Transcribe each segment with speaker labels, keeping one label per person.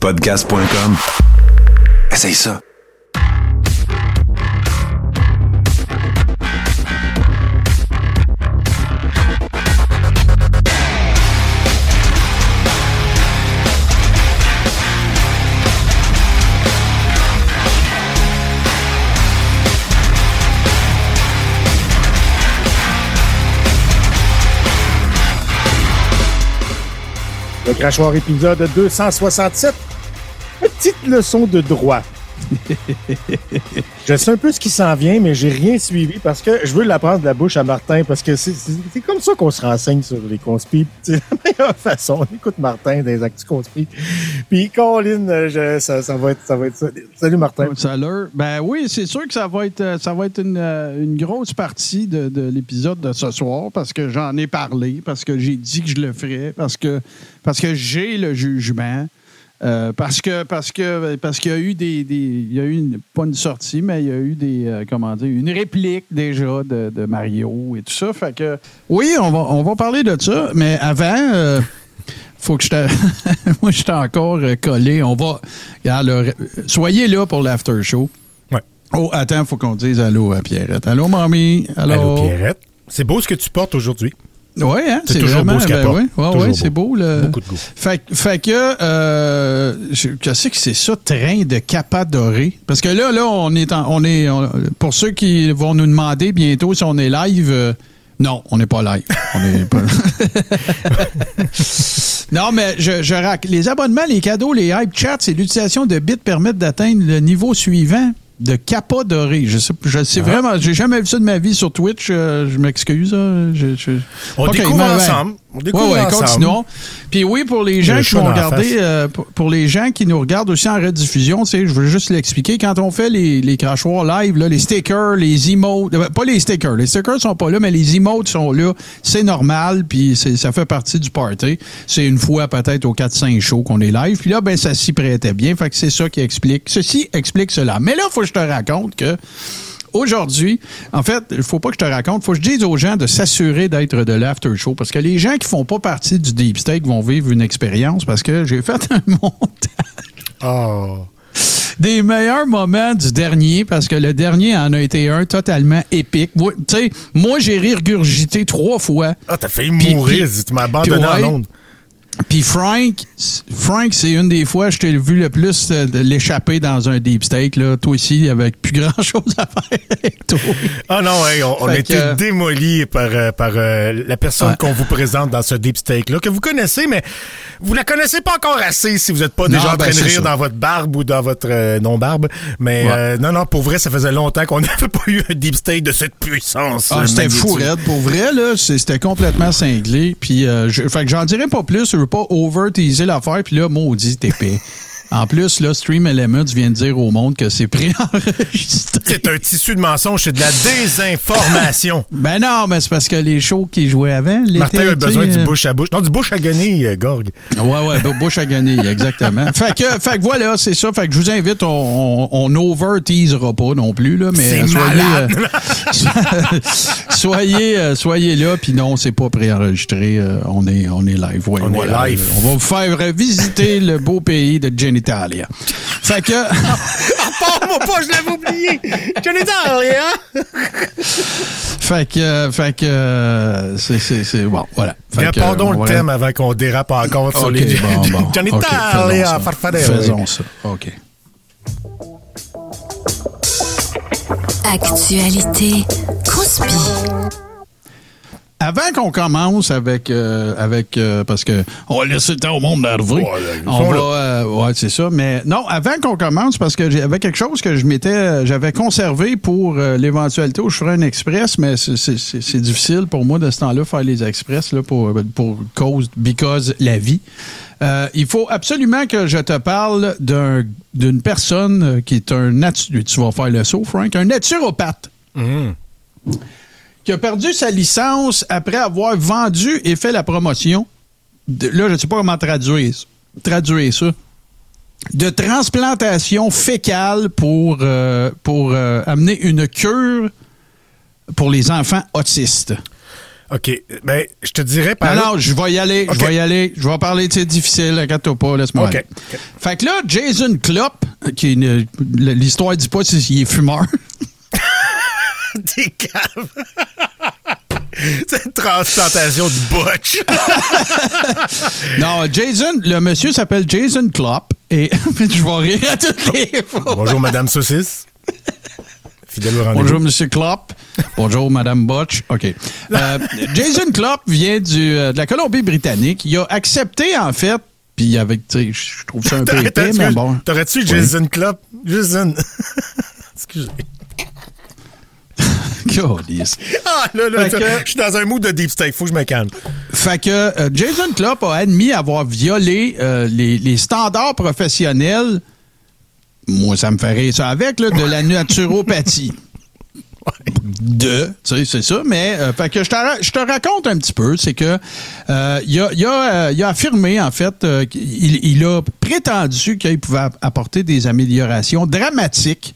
Speaker 1: Podcast.com. Essaye ça.
Speaker 2: Le Crachoir épisode 267. Petite leçon de droit. Je sais un peu ce qui s'en vient, mais j'ai rien suivi parce que je veux l'apprendre de la bouche à Martin parce que c'est comme ça qu'on se renseigne sur les conspires. C'est la meilleure façon. On écoute Martin des actus conspires. Puis Colin, ça va être ça. Salut Martin.
Speaker 3: Salut. Ben oui, c'est sûr que ça va être une grosse partie de l'épisode de ce soir parce que j'en ai parlé, parce que j'ai dit que je le ferais, parce que j'ai le jugement. Parce qu'il y a eu il y a eu pas une sortie, mais il y a eu une réplique déjà de Mario et tout ça. Fait que oui, on va parler de ça, mais avant, faut que moi je suis encore collé. Soyez là pour l'after show.
Speaker 2: Ouais.
Speaker 3: Oh, attends, faut qu'on dise allô à Pierrette. Allô, mamie.
Speaker 2: Allô Pierrette. C'est beau ce que tu portes aujourd'hui.
Speaker 3: Oui, hein,
Speaker 2: c'est toujours
Speaker 3: vraiment,
Speaker 2: beau ce qu'elle porte.
Speaker 3: Oui, c'est beau.
Speaker 2: Beaucoup de goût.
Speaker 3: Fait que, je sais que c'est ça, train de Capadoré. Parce que là, on est pour ceux qui vont nous demander bientôt si on est live, non, on n'est pas live. On est pas... Non, mais les abonnements, les cadeaux, les hype chats, c'est l'utilisation de bits permettent d'atteindre le niveau suivant. De Capadoré. Je sais vraiment, j'ai jamais vu ça de ma vie sur Twitch. Je m'excuse.
Speaker 2: On découvre ensemble.
Speaker 3: Continuons. Puis oui, pour les gens qui vont regarder, pour les gens qui nous regardent aussi en rediffusion, je veux juste l'expliquer. Quand on fait les crachoirs live, là, les stickers, les emotes, pas les stickers sont pas là, mais les emotes sont là. C'est normal, puis ça fait partie du party. C'est une fois peut-être aux 4-5 shows qu'on est live. Puis là, ben ça s'y prêtait bien. Fait que c'est ça qui explique. Ceci explique cela. Mais là, il faut que je te raconte que aujourd'hui, en fait, il faut pas que je te raconte, il faut que je dise aux gens de s'assurer d'être de l'after show parce que les gens qui font pas partie du Deep State vont vivre une expérience parce que j'ai fait un montage. Des meilleurs moments du dernier parce que le dernier en a été un totalement épique. Moi, j'ai regurgité 3 fois.
Speaker 2: Ah, t'as failli mourir, tu m'as abandonné en ondes.
Speaker 3: Puis Frank, c'est une des fois je t'ai vu le plus de l'échapper dans un deep steak. Là. Toi aussi, avec plus grand-chose à faire avec toi.
Speaker 2: Ah non, on a été démolis par la personne qu'on vous présente dans ce deep steak-là, que vous connaissez, mais vous la connaissez pas encore assez si vous n'êtes pas déjà en train de rire dans votre barbe ou dans votre non-barbe. Mais non, pour vrai, ça faisait longtemps qu'on n'avait pas eu un deep steak de cette puissance.
Speaker 3: C'était fou raide. Pour vrai, là, c'était complètement cinglé. Puis, fait que j'en dirais pas plus. Je veux pas over-teaser l'affaire, puis là, maudit épais. En plus, là, Stream Elements vient de dire au monde que c'est préenregistré.
Speaker 2: C'est un tissu de mensonge, c'est de la désinformation.
Speaker 3: Ben non, mais c'est parce que les shows qui jouaient avant...
Speaker 2: Martin a besoin du bouche à bouche. Non, du bouche à guenille, Gorg.
Speaker 3: Ouais, bouche à guenille, exactement. fait que voilà, c'est ça. Fait que je vous invite, on over-teasera pas non plus, là, mais soyez là, puis non, c'est pas préenregistré. On est live. Ouais,
Speaker 2: on est live.
Speaker 3: On va vous faire visiter le beau pays de Genitalia. Fait que...
Speaker 2: Parle-moi pas, je l'avais oublié! Genitalia!
Speaker 3: Fait que c'est bon, voilà.
Speaker 2: Répondons le thème avant qu'on dérape encore sur les... Genitalia, farfadelle.
Speaker 3: Faisons ça, OK.
Speaker 4: Actualité conspire.
Speaker 3: Avant qu'on commence avec parce que on va laisser le temps au monde d'arriver. Ouais, c'est ça. Mais non, avant qu'on commence, parce que j'avais quelque chose que j'avais conservé pour l'éventualité où je ferais un express, mais c'est difficile pour moi de ce temps-là faire les express là pour because la vie. Il faut absolument que je te parle d'une personne qui est tu vas faire le saut, Frank, un naturopathe. Qui a perdu sa licence après avoir vendu et fait la promotion, là, je ne sais pas comment traduire ça, de transplantation fécale pour amener une cure pour les enfants autistes.
Speaker 2: OK. Ben, je te dirais
Speaker 3: Non, je vais y aller.
Speaker 2: Okay.
Speaker 3: Je vais y aller. Je vais parler de c'est difficile. Inquiète-toi pas. Laisse-moi aller. Fait que là, Jason Klopp, l'histoire dit pas s'il est fumeur.
Speaker 2: T'es calme. C'est une transplantation de botch.
Speaker 3: Non, le monsieur s'appelle Jason Klopp et je vais rire à toutes les fois.
Speaker 2: Bonjour, Madame Saucisse. Fidèle au rendez-vous.
Speaker 3: Bonjour, Monsieur Klopp. Bonjour, Madame Botch. OK. Jason Klopp vient de la Colombie-Britannique. Il a accepté, en fait, puis avec, tu sais, je trouve ça un peu épais, mais bon.
Speaker 2: T'aurais-tu Jason Klopp? Jason. Excusez. Là, je suis dans un mood de deep steak. Faut que je me calme.
Speaker 3: Fait que Jason Klopp a admis avoir violé les standards professionnels. Moi, ça me fait rire ça avec, là, de la naturopathie. Tu sais, c'est ça, mais fait que je te raconte un petit peu, c'est que il a affirmé, en fait, il a prétendu qu'il pouvait apporter des améliorations dramatiques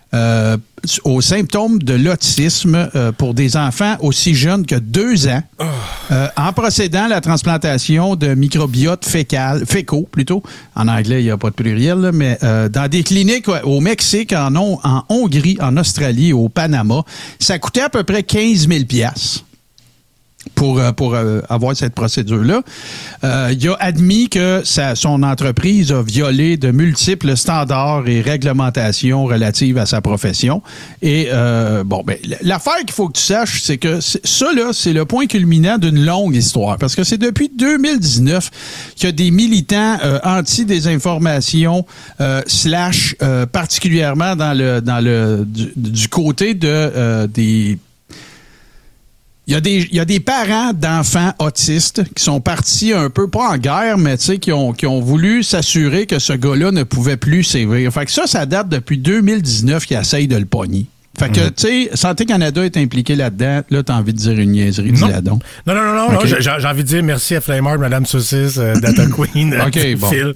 Speaker 3: aux symptômes de l'autisme pour des enfants aussi jeunes que 2 ans, en procédant à la transplantation de microbiotes fécaux plutôt. En anglais, il n'y a pas de pluriel, là, mais dans des cliniques au Mexique, en Hongrie, en Australie et au Panama. Ça coûtait à peu près 15 000 $ pour avoir cette procédure-là. Il a admis que son entreprise a violé de multiples standards et réglementations relatives à sa profession. Et l'affaire qu'il faut que tu saches, c'est que ça, là, c'est le point culminant d'une longue histoire. Parce que c'est depuis 2019 qu'il y a des militants anti-désinformation particulièrement du côté des... Il y a des parents d'enfants autistes qui sont partis un peu, pas en guerre, mais tu sais, qui ont voulu s'assurer que ce gars-là ne pouvait plus sévir. Fait que ça date depuis 2019 qu'ils essayent de le pogner. Fait que, tu sais, Santé Canada est impliqué là-dedans. Là, t'as envie de dire une niaiserie, dis-la donc.
Speaker 2: Non. Okay. J'ai envie de dire merci à Flammard, Madame Saucisse, Data Queen, Phil.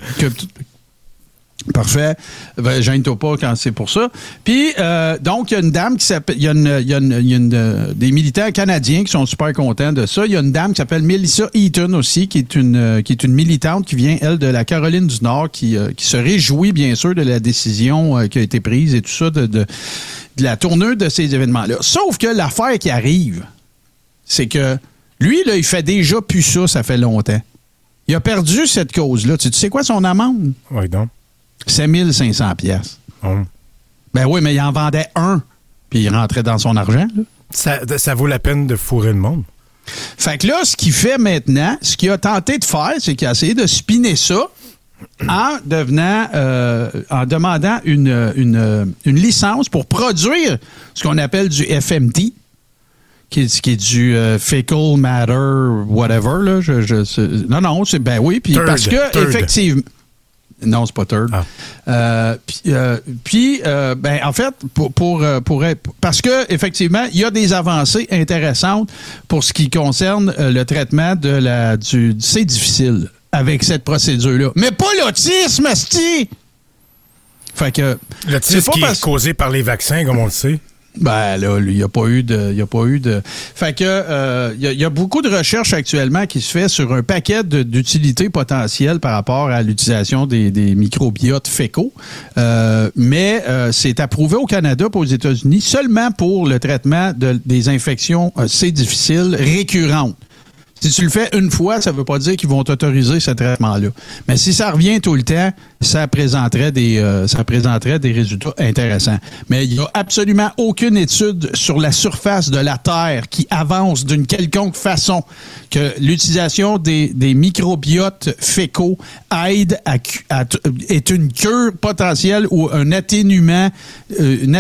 Speaker 3: Parfait. Gêne-toi pas quand c'est pour ça. Puis, donc, il y a une dame qui s'appelle... Il y a des militants canadiens qui sont super contents de ça. Il y a une dame qui s'appelle Melissa Eaton aussi, qui est une militante qui vient, elle, de la Caroline du Nord, qui se réjouit, bien sûr, de la décision qui a été prise et tout ça, de la tournure de ces événements-là. Sauf que l'affaire qui arrive, c'est que lui, là, il fait déjà plus ça fait longtemps. Il a perdu cette cause-là. Tu sais quoi son amende?
Speaker 2: Oui, donc.
Speaker 3: C'est 1500 $. Ben oui, mais il en vendait un, puis il rentrait dans son argent. Là.
Speaker 2: Ça vaut la peine de fourrer le monde.
Speaker 3: Fait que là, ce qu'il fait maintenant, ce qu'il a tenté de faire, c'est qu'il a essayé de spinner ça en demandant une licence pour produire ce qu'on appelle du FMT, qui est du fecal matter, whatever. Là. Non, c'est ben oui, puis parce que effectivement. Non, c'est pas third. En fait, parce que effectivement, il y a des avancées intéressantes pour ce qui concerne le traitement c'est difficile avec cette procédure-là. Mais pas l'autisme, asti! Fait que
Speaker 2: l'autisme qui est causé par les vaccins, comme on le sait.
Speaker 3: Ben là, il n'y a pas eu de. Fait que il y a beaucoup de recherches actuellement qui se fait sur un paquet d'utilités potentielles par rapport à l'utilisation des microbiotes fécaux. Mais c'est approuvé au Canada et aux États-Unis seulement pour le traitement des infections C difficiles récurrentes. Si tu le fais une fois, ça ne veut pas dire qu'ils vont t'autoriser ce traitement-là. Mais si ça revient tout le temps, ça présenterait des résultats intéressants. Mais il n'y a absolument aucune étude sur la surface de la Terre qui avance d'une quelconque façon que l'utilisation des microbiotes fécaux est une cure potentielle ou un atténuement, une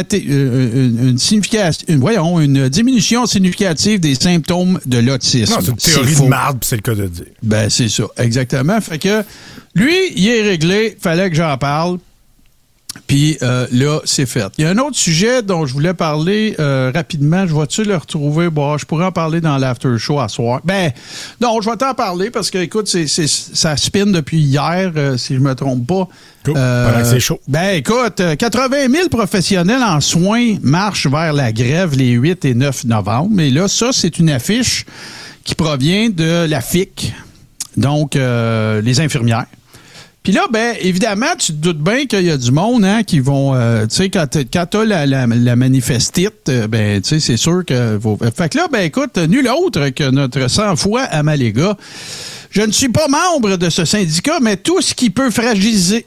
Speaker 3: diminution significative des symptômes de l'autisme.
Speaker 2: Non, c'est une théorie de marde, c'est le cas de dire.
Speaker 3: Ben, c'est ça, exactement. Fait que lui, il est réglé, fallait que j'en parle. Puis là, c'est fait. Il y a un autre sujet dont je voulais parler rapidement. Je vais-tu le retrouver? Bon, je pourrais en parler dans l'after show à soir. Ben, non, je vais t'en parler parce que, écoute, ça spin depuis hier, si je me trompe pas.
Speaker 2: Cool. Pendant que c'est chaud.
Speaker 3: Ben, écoute, 80 000 professionnels en soins marchent vers la grève les 8 et 9 novembre. Et là, ça, c'est une affiche qui provient de la FIC, donc les infirmières. Puis là, ben évidemment, tu te doutes bien qu'il y a du monde qui vont... tu sais, quand t'as la manifestite, ben tu sais, c'est sûr que... Fait que là, ben écoute, nul autre que notre sang-froid Amalega. Je ne suis pas membre de ce syndicat, mais tout ce qui peut fragiliser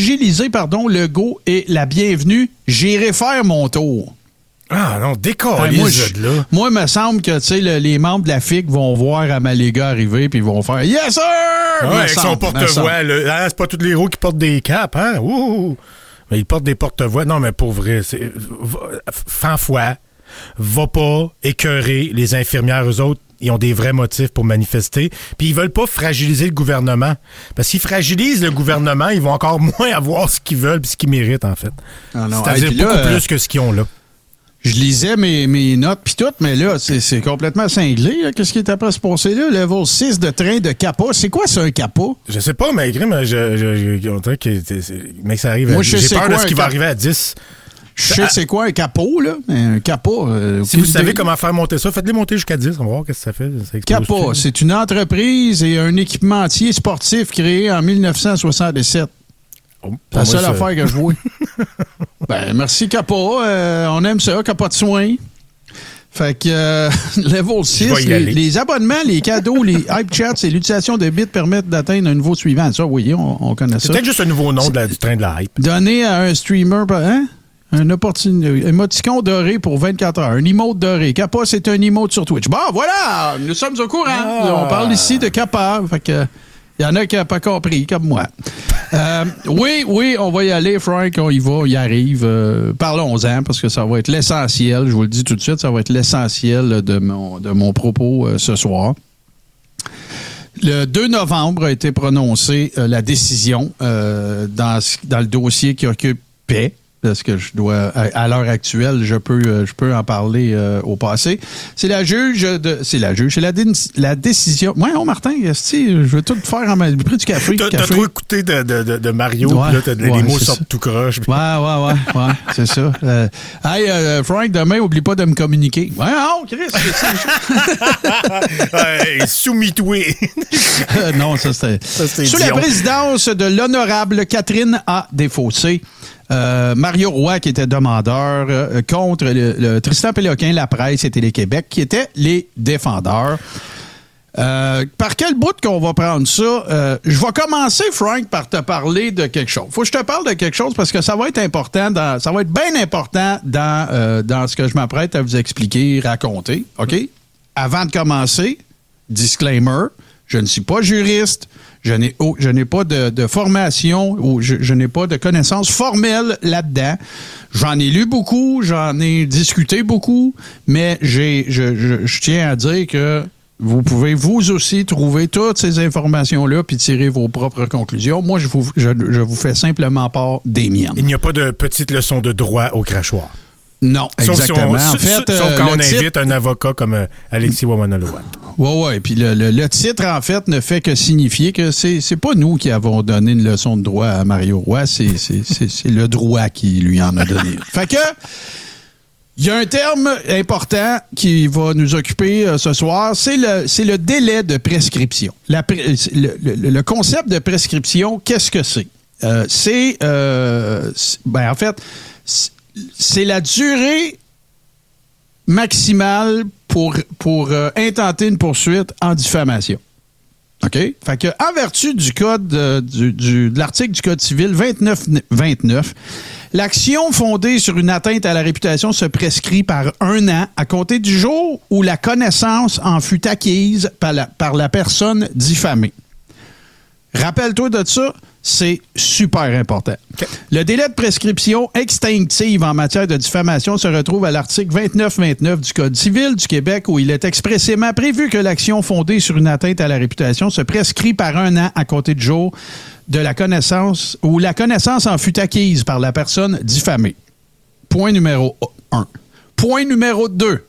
Speaker 3: le go est la bienvenue. J'irai faire mon tour.
Speaker 2: Ah non, décollez de là.
Speaker 3: Moi, il me semble que les membres de la FIC vont voir Amalega arriver puis ils vont faire « Yes, sir! »
Speaker 2: Ouais, avec son porte-voix. C'est pas tous les héros qui portent des capes, hein? Ouh! Mais ils portent des porte-voix. Non, mais pour vrai, Fanfois, va pas écœurer les infirmières, eux autres. Ils ont des vrais motifs pour manifester. Puis ils veulent pas fragiliser le gouvernement. Parce qu'ils fragilisent le gouvernement, ils vont encore moins avoir ce qu'ils veulent puis ce qu'ils méritent, en fait.
Speaker 3: Ah non,
Speaker 2: c'est-à-dire beaucoup plus que ce qu'ils ont là.
Speaker 3: Je lisais mes notes pis tout, mais là, c'est complètement cinglé. Là. Qu'est-ce qui est après se passer là? Level 6 de train de CAPA. C'est quoi ça, un CAPA?
Speaker 2: Je sais pas, mais on dirait que mec, ça arrive. J'ai peur de ce qui va arriver à 10.
Speaker 3: Je sais c'est quoi un capot, là. Un capot.
Speaker 2: Si vous savez comment faire monter ça, faites-les monter jusqu'à 10. On va voir ce que ça fait.
Speaker 3: CAPA, c'est une entreprise et un équipementier sportif créé en 1967. C'est la seule affaire que je vois. Ben, merci, Capa. On aime ça, Capa de soins. Fait que level 6, les abonnements, les cadeaux, les hype chats et l'utilisation de bits permettent d'atteindre un niveau suivant. Ça, oui, on connaît ça.
Speaker 2: C'est peut-être juste un nouveau nom du train de la hype.
Speaker 3: Donné à un streamer, un émoticon doré pour 24 heures. Un emote doré. Capa, c'est un emote sur Twitch. Bon, voilà, nous sommes au courant. On parle ici de Capa. Fait que il y en a qui n'ont pas compris, comme moi. Oui, on va y aller, Frank, on y va, il arrive. Parlons-en, parce que ça va être l'essentiel, je vous le dis tout de suite, ça va être l'essentiel de mon propos ce soir. Le 2 novembre a été prononcée la décision dans le dossier qui occupait, parce que je dois, à l'heure actuelle, je peux en parler au passé. C'est la décision. Moi, Martin, je veux tout faire en pris du café.
Speaker 2: T'as trop écouté de Mario, puis là, les mots sortent tout croche.
Speaker 3: Ouais, c'est ça. Frank, demain, oublie pas de me communiquer. Ouais, Chris,
Speaker 2: soumis-toi.
Speaker 3: Non, ça c'était sous la présidence de l'honorable Catherine A. Desfossés, Mario Roy, qui était demandeur, contre le Tristan Péloquin, la presse et Télé-Québec, qui étaient les défendeurs. Par quel bout qu'on va prendre ça? Je vais commencer, Frank, par te parler de quelque chose. Faut que je te parle de quelque chose parce que ça va être important, ça va être bien important dans ce que je m'apprête à vous expliquer, raconter. OK? Avant de commencer, disclaimer, je ne suis pas juriste. Je n'ai pas de formation ou je n'ai pas de connaissances formelles là-dedans. J'en ai lu beaucoup, j'en ai discuté beaucoup, mais je tiens à dire que vous pouvez vous aussi trouver toutes ces informations-là puis tirer vos propres conclusions. Moi, je vous fais simplement part des miennes.
Speaker 2: Il n'y a pas de petite leçon de droit au crachoir.
Speaker 3: Non, exactement.
Speaker 2: Sauf quand on invite un avocat comme Alexis Wamana-Lowat.
Speaker 3: Oui. Puis le titre, en fait, ne fait que signifier que c'est pas nous qui avons donné une leçon de droit à Mario Roy, c'est le droit qui lui en a donné. Fait que, il y a un terme important qui va nous occuper ce soir, c'est le délai de prescription. Le concept de prescription, qu'est-ce que c'est? En fait, c'est la durée maximale pour intenter une poursuite en diffamation. OK? Fait que, en vertu du code de l'article du Code civil 2929, l'action fondée sur une atteinte à la réputation se prescrit par 1 an à compter du jour où la connaissance en fut acquise par la personne diffamée. Rappelle-toi de ça, c'est super important. Okay. Le délai de prescription extinctive en matière de diffamation se retrouve à l'article 2929 du Code civil du Québec où il est expressément prévu que l'action fondée sur une atteinte à la réputation se prescrit par 1 an à compter du jour de la connaissance où la connaissance en fut acquise par la personne diffamée. Point numéro 1. Point numéro 2.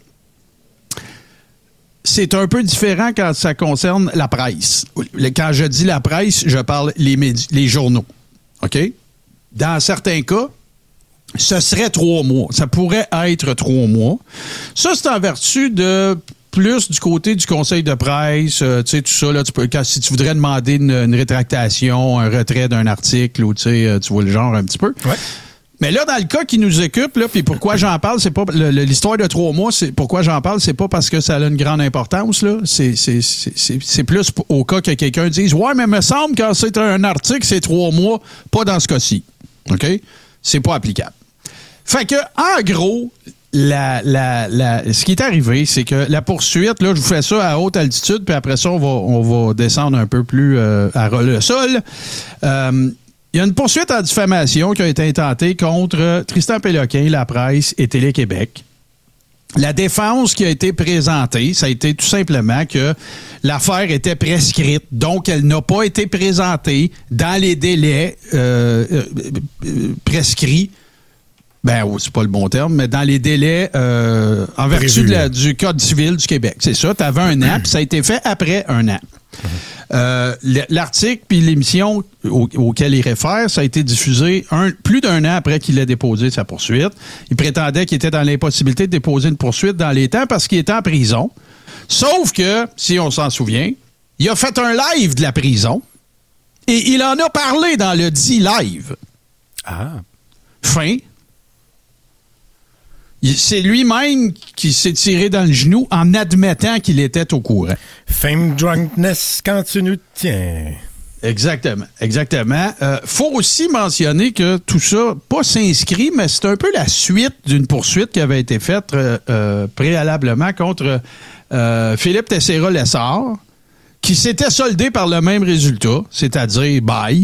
Speaker 3: C'est un peu différent quand ça concerne la presse. Quand je dis la presse, je parle les journaux. OK? Dans certains cas, ce serait 3 mois. Ça pourrait être 3 mois. Ça, c'est en vertu de plus du côté du conseil de presse, tu sais, tout ça, là, si tu voudrais demander une rétractation, un retrait d'un article, ou tu vois le genre un petit peu.
Speaker 2: Ouais.
Speaker 3: Mais là, dans le cas qui nous occupe, là, puis pourquoi j'en parle, c'est pas l'histoire de 3 mois, c'est pourquoi j'en parle, c'est pas parce que ça a une grande importance, là. C'est plus au cas que quelqu'un dise, ouais, mais me semble que c'est un article, c'est 3 mois, pas dans ce cas-ci. OK? C'est pas applicable. Fait que, en gros, ce qui est arrivé, c'est que la poursuite, là, je vous fais ça à haute altitude, puis après ça, on va descendre un peu plus à le sol. Il y a une poursuite en diffamation qui a été intentée contre Tristan Péloquin, La Presse et Télé-Québec. La défense qui a été présentée, ça a été tout simplement que l'affaire était prescrite, donc elle n'a pas été présentée dans les délais prescrits. Ben, c'est pas le bon terme, mais dans les délais en vertu du Code civil du Québec. C'est ça, tu avais un an, puis ça a été fait après un an. L'article puis l'émission auquel il réfère, ça a été diffusé plus d'un an après qu'il ait déposé sa poursuite. Il prétendait qu'il était dans l'impossibilité de déposer une poursuite dans les temps parce qu'il était en prison. Sauf que, si on s'en souvient, il a fait un live de la prison et il en a parlé dans le dit live.
Speaker 2: Ah.
Speaker 3: Fin. C'est lui-même qui s'est tiré dans le genou en admettant qu'il était au courant.
Speaker 2: Fame drunkness quand tu nous tiens.
Speaker 3: Exactement. Faut aussi mentionner que tout ça, pas s'inscrit, mais c'est un peu la suite d'une poursuite qui avait été faite préalablement contre Philippe Teixeira-Lessard, qui s'était soldé par le même résultat, c'est-à-dire bye,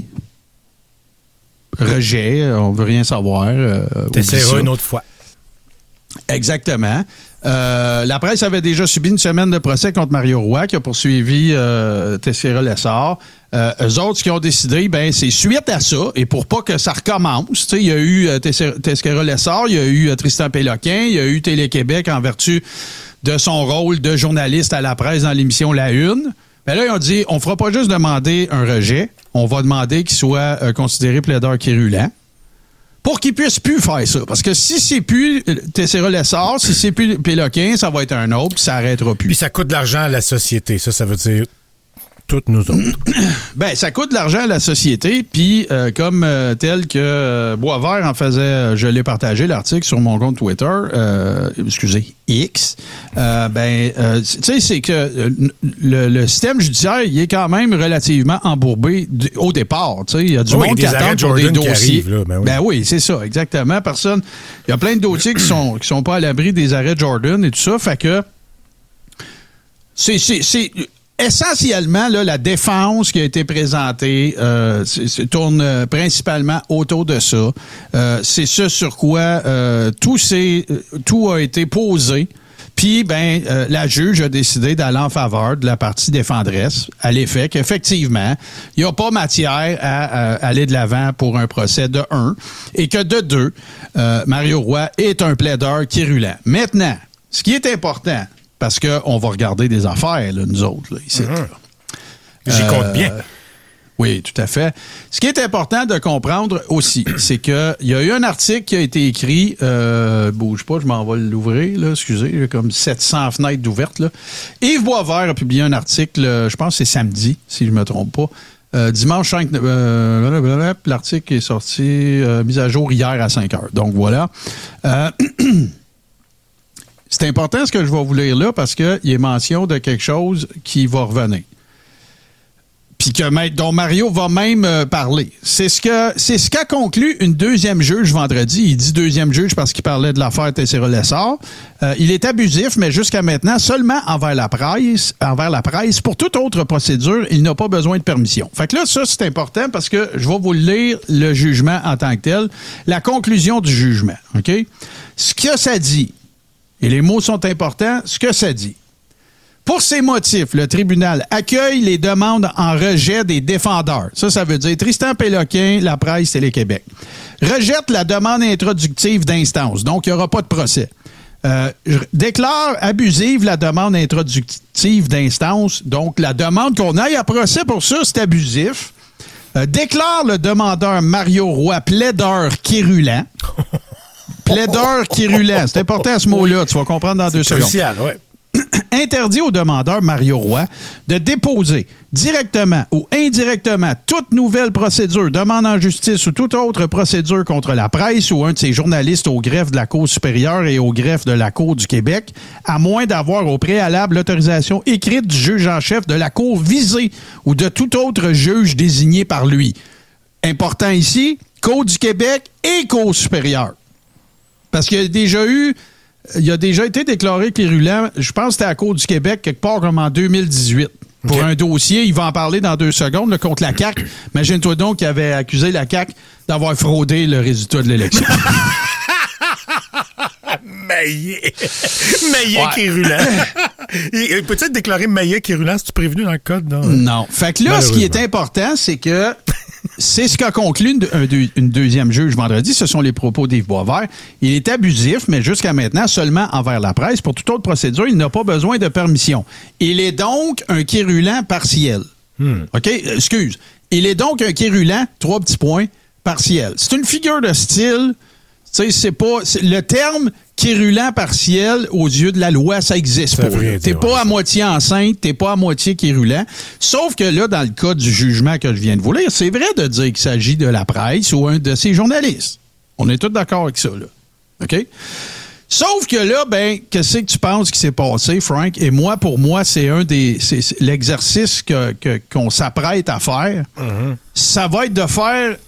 Speaker 3: rejet, on veut rien savoir.
Speaker 2: Teixeira une autre fois.
Speaker 3: Exactement. La presse avait déjà subi une semaine de procès contre Mario Roy, qui a poursuivi Teixeira-Lessard. Eux autres, ce qu'ils ont décidé, ben c'est suite à ça, et pour pas que ça recommence, il y a eu Teixeira-Lessard, il y a eu Tristan Péloquin, il y a eu Télé-Québec en vertu de son rôle de journaliste à la presse dans l'émission La Une. Ben là, ils ont dit, on fera pas juste demander un rejet, on va demander qu'il soit considéré plaideur quérulent, pour qu'il puisse plus faire ça. Parce que si c'est plus Teixeira-Lessard, si c'est plus Péloquin, ça va être un autre, puis ça arrêtera plus.
Speaker 2: Puis ça coûte de l'argent à la société. Ça veut dire toutes nous autres.
Speaker 3: Ben, ça coûte de l'argent à la société, puis comme tel que Boisvert en faisait, je l'ai partagé, l'article sur mon compte Twitter, X, tu sais, c'est que le système judiciaire, il est quand même relativement embourbé au départ. Tu sais, il y a du monde qui attend pour des dossiers. Ben oui, c'est ça, exactement. Il y a plein de dossiers qui sont pas à l'abri des arrêts de Jordan et tout ça, fait que c'est essentiellement, là, la défense qui a été présentée tourne principalement autour de ça. C'est ce sur quoi tout a été posé. Puis, la juge a décidé d'aller en faveur de la partie défenderesse à l'effet qu'effectivement, il n'y a pas matière à aller de l'avant pour un procès de 1 et que de 2, Mario Roy est un plaideur quérulent. Maintenant, ce qui est important, parce qu'on va regarder des affaires, là, nous autres, là, ici.
Speaker 2: J'y compte bien.
Speaker 3: Oui, tout à fait. Ce qui est important de comprendre aussi, c'est qu'il y a eu un article qui a été écrit, bouge pas, je m'en vais l'ouvrir, là, excusez, j'ai comme 700 fenêtres d'ouvertes, là. Yves Boisvert a publié un article, je pense que c'est samedi, si je ne me trompe pas. Dimanche 5, l'article est sorti, mise à jour hier à 5 heures. Donc voilà. C'est important ce que je vais vous lire là parce qu'il est mention de quelque chose qui va revenir. Puis dont Mario va même parler. C'est ce qu'a conclu une deuxième juge vendredi. Il dit deuxième juge parce qu'il parlait de l'affaire Teixeira-Lessard. Il est abusif, mais jusqu'à maintenant, seulement envers la presse. Pour toute autre procédure, il n'a pas besoin de permission. Fait que là, ça, c'est important parce que je vais vous lire le jugement en tant que tel. La conclusion du jugement. OK? Ce que ça dit, et les mots sont importants, ce que ça dit. Pour ces motifs, le tribunal accueille les demandes en rejet des défendeurs. Ça veut dire Tristan Péloquin, La Presse, Télé-Québec. Rejette la demande introductive d'instance. Donc, il n'y aura pas de procès. Déclare abusive la demande introductive d'instance. Donc, la demande qu'on aille à procès pour ça, c'est abusif. Déclare le demandeur Mario Roy plaideur quérulent. Plaideur quérulent. C'est important ce mot-là. Tu vas comprendre dans 2 secondes.
Speaker 2: Social, ouais.
Speaker 3: interdit au demandeur Mario Roy de déposer directement ou indirectement toute nouvelle procédure, demande en justice ou toute autre procédure contre la presse ou un de ses journalistes au greffe de la Cour supérieure et au greffe de la Cour du Québec, à moins d'avoir au préalable l'autorisation écrite du juge en chef de la Cour visée ou de tout autre juge désigné par lui. Important ici, Cour du Québec et Cour supérieure. Parce qu'il y a déjà été déclaré quérulent, je pense que c'était à la Cour du Québec, quelque part comme en 2018. Pour un dossier, il va en parler dans 2 secondes, là, contre la CAQ. Imagine-toi donc qu'il avait accusé la CAQ d'avoir fraudé le résultat de l'élection.
Speaker 2: Maillet quérulent. Peut-être déclarer Maillet quérulent, si tu prévenu dans le code?
Speaker 3: Non. Fait que là, ce qui est important, c'est que c'est ce qu'a conclu une deuxième juge vendredi. Ce sont les propos d'Yves Boisvert. Il est abusif, mais jusqu'à maintenant, seulement envers la presse. Pour toute autre procédure, il n'a pas besoin de permission. Il est donc un quérulent partiel. OK? Excuse. Il est donc un quérulent, 3 petits points, partiel. C'est une figure de style. Tu sais, le terme quérulent partiel, aux yeux de la loi, ça existe pas. T'es pas à moitié enceinte, t'es pas à moitié quérulent. Sauf que là, dans le cas du jugement que je viens de vous lire, c'est vrai de dire qu'il s'agit de la presse ou un de ses journalistes. On est tous d'accord avec ça, là. OK? Sauf que là, qu'est-ce que tu penses qui s'est passé, Frank? Et moi, pour moi, c'est c'est l'exercice qu'on s'apprête à faire. Mm-hmm. Ça va être de faire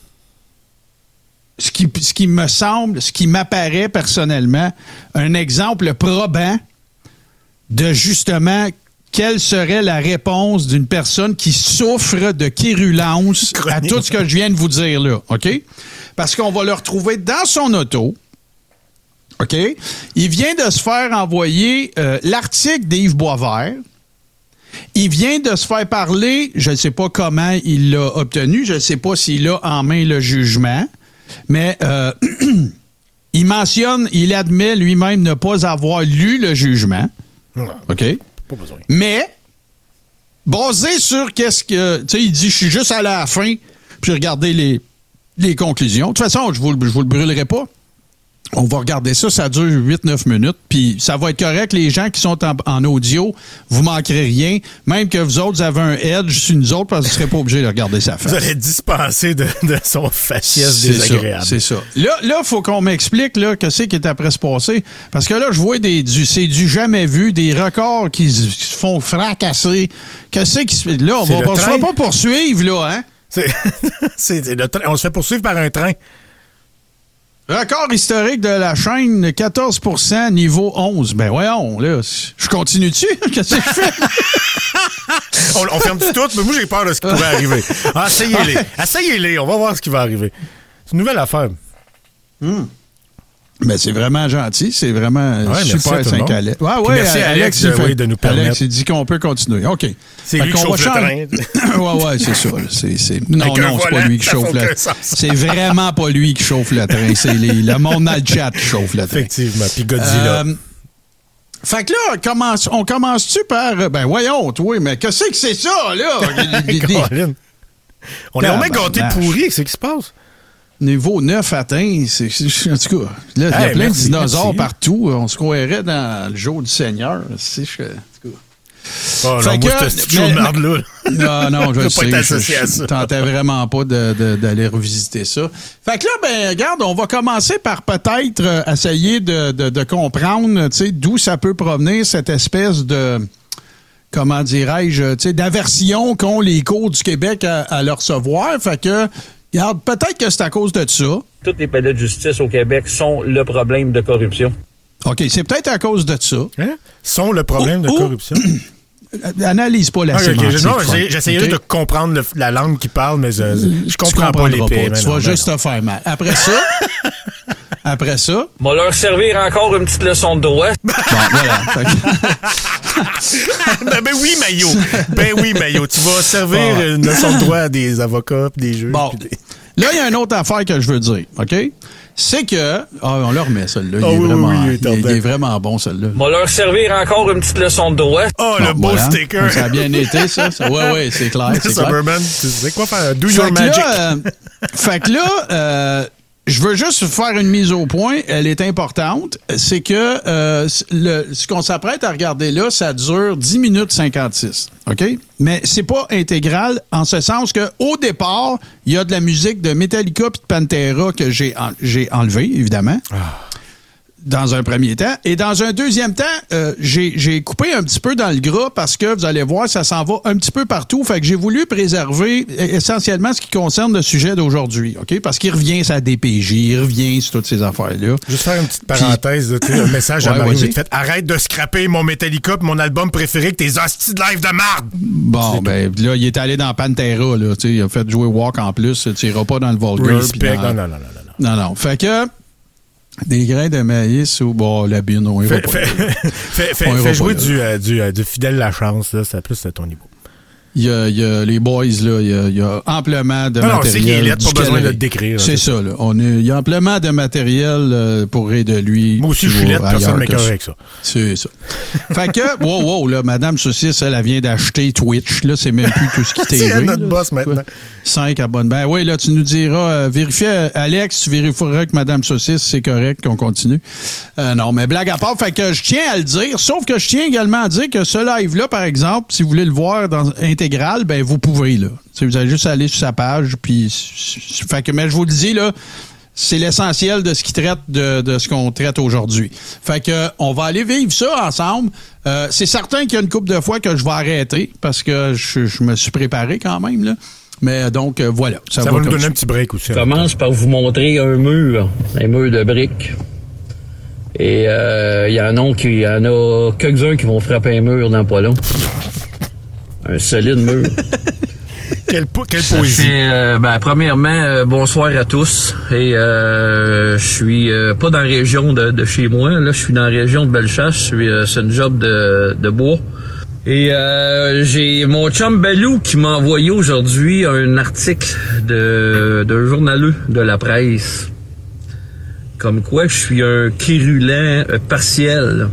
Speaker 3: ce qui me semble, ce qui m'apparaît personnellement, un exemple probant de justement quelle serait la réponse d'une personne qui souffre de quérulence à tout ce que je viens de vous dire là, OK? Parce qu'on va le retrouver dans son auto, OK? Il vient de se faire envoyer l'article d'Yves Boisvert. Il vient de se faire parler, je ne sais pas comment il l'a obtenu, je ne sais pas s'il a en main le jugement, mais il mentionne, il admet lui-même ne pas avoir lu le jugement. OK?
Speaker 2: Pas besoin.
Speaker 3: Mais, basé sur qu'est-ce que... Tu sais, il dit, je suis juste à la fin, puis regardez les conclusions. De toute façon, je vous le brûlerai pas. On va regarder ça, ça dure 8-9 minutes, puis ça va être correct. Les gens qui sont en audio, vous manquerez rien. Même que vous autres avez un edge sur nous autres, parce que vous ne serez pas obligés de regarder sa face.
Speaker 2: Vous allez dispenser de son faciès désagréable.
Speaker 3: C'est ça. Là, il faut qu'on m'explique là, qu'est-ce qui est après se passer. Parce que là, je vois c'est du jamais vu, des records qui se font fracasser. Qu'est-ce qui se fait? Là, on ne se fait pas poursuivre, là, hein?
Speaker 2: On se fait poursuivre par un train.
Speaker 3: Record historique de la chaîne, 14%, niveau 11. Ben voyons, là, je continue dessus. Qu'est-ce que je fais?
Speaker 2: on ferme tout, mais moi j'ai peur de ce qui pourrait arriver. Essayez-les, on va voir ce qui va arriver. C'est une nouvelle affaire.
Speaker 3: Ben, c'est vraiment gentil, c'est vraiment super 5 à l'aide.
Speaker 2: Merci Alex de nous permettre.
Speaker 3: Alex, il dit qu'on peut continuer. OK.
Speaker 2: C'est lui qui chauffe le train.
Speaker 3: ouais, c'est ça. Non, c'est pas lui qui chauffe le train. C'est vraiment pas lui qui chauffe le train. C'est le monde dans le chat qui chauffe le train.
Speaker 2: Effectivement. Puis Godzilla.
Speaker 3: Fait que là, on commence-tu par... Ben voyons, toi, mais qu'est-ce que c'est ça, là?
Speaker 2: On est vraiment gâtés de pourri. C'est ce qui se passe?
Speaker 3: Niveau 9 atteint, en tout cas, là, il y a plein de dinosaures partout. On se croirait dans le jour du Seigneur. En tout cas.
Speaker 2: Oh non, moi, ce petit show de merde-là.
Speaker 3: Non, je sais.
Speaker 2: Pas être associé à ça.
Speaker 3: Je tentais vraiment pas d'aller revisiter ça. Fait que là, regarde, on va commencer par peut-être essayer de comprendre, tu sais, d'où ça peut provenir cette espèce de... Comment dirais-je, tu sais, d'aversion qu'ont les cours du Québec à le recevoir. Fait que... Regarde, peut-être que c'est à cause de ça.
Speaker 5: Tous les palais de justice au Québec sont le problème de corruption.
Speaker 3: OK, c'est peut-être à cause de ça.
Speaker 2: Hein? Sont le problème de corruption?
Speaker 3: Analyse pas la sémantique.
Speaker 2: Non, j'essayerai de comprendre la langue qui parle, mais je comprends pas les pays.
Speaker 3: Tu vas juste te faire mal. Après ça...
Speaker 5: On va leur servir encore une petite leçon de droit.
Speaker 3: Bon, voilà.
Speaker 2: Ben oui, Maillot. Tu vas servir une leçon de droit à des avocats et des juges.
Speaker 3: Bon. Là, il y a une autre affaire que je veux dire, OK? C'est que... on le remet, celui-là. Il est vraiment bon, celui-là.
Speaker 5: On va leur servir encore une petite leçon de droit.
Speaker 2: Le beau sticker.
Speaker 3: Ça a bien été, ça. Oui, c'est clair.
Speaker 2: Suburban, tu sais quoi faire? Do your magic.
Speaker 3: Fait que là... je veux juste faire une mise au point, elle est importante, c'est que ce qu'on s'apprête à regarder là, ça dure 10 minutes 56, OK? Mais c'est pas intégral en ce sens que au départ, il y a de la musique de Metallica puis de Pantera que j'ai enlevé, évidemment. Dans un premier temps. Et dans un deuxième temps, j'ai coupé un petit peu dans le gras parce que, vous allez voir, ça s'en va un petit peu partout. Fait que j'ai voulu préserver essentiellement ce qui concerne le sujet d'aujourd'hui, OK? Parce qu'il revient sur la DPJ, il revient sur toutes ces affaires-là.
Speaker 2: Juste faire une petite parenthèse, un message à Marie vite fait. Arrête de scraper mon Metallica pis mon album préféré que tes hosties de live de marde!
Speaker 3: Bon, ben là, il est allé dans Pantera, là. Il a fait jouer Walk en plus. Tu iras pas dans le vulgar.
Speaker 2: Respect.
Speaker 3: Non. Fait que... Des grains de maïs ou la bine, on y va pas.
Speaker 2: Fais jouer du Fidèle Lachance, là, c'est plus à ton niveau.
Speaker 3: Il y a les boys, là, il y a amplement de matériel.
Speaker 2: Non, c'est Guillet, pas besoin de le décrire.
Speaker 3: C'est ça, là. Il y a amplement de matériel pour rire de lui.
Speaker 2: Moi aussi, je suis laid, personne ne m'écoeure avec ça.
Speaker 3: C'est ça. Fait que, wow, là, Madame Saucisse, elle vient d'acheter Twitch. Là, c'est même plus tout ce qui t'est
Speaker 2: C'est notre boss maintenant.
Speaker 3: 5 abonnements. Ben oui, là, tu nous diras, vérifie, Alex, tu vérifieras que Madame Saucisse, c'est correct, qu'on continue. Non, mais blague à part, fait que je tiens à le dire, sauf que je tiens également à dire que ce live-là, par exemple, si vous voulez le voir dans intégral, ben vous pouvez, là. T'sais, vous allez juste aller sur sa page, puis... Fait que, mais je vous le dis, là, c'est l'essentiel de ce qui traite de ce qu'on traite aujourd'hui. Fait que on va aller vivre ça ensemble. C'est certain qu'il y a une couple de fois que je vais arrêter, parce que je me suis préparé quand même, là. Mais donc, voilà.
Speaker 2: Ça va nous donner un petit break aussi.
Speaker 5: Je commence par vous montrer un mur de briques. Et il y en a quelques-uns qui vont frapper un mur dans pas long. Un solide mur.
Speaker 2: Quelle poésie.
Speaker 5: Premièrement, bonsoir à tous. Et je suis pas dans la région de chez moi. Là, je suis dans la région de Bellechasse. C'est une job de bois. Et j'ai mon chum Balou qui m'a envoyé aujourd'hui un article d'un journaleux de la presse. Comme quoi je suis un quérulent partiel.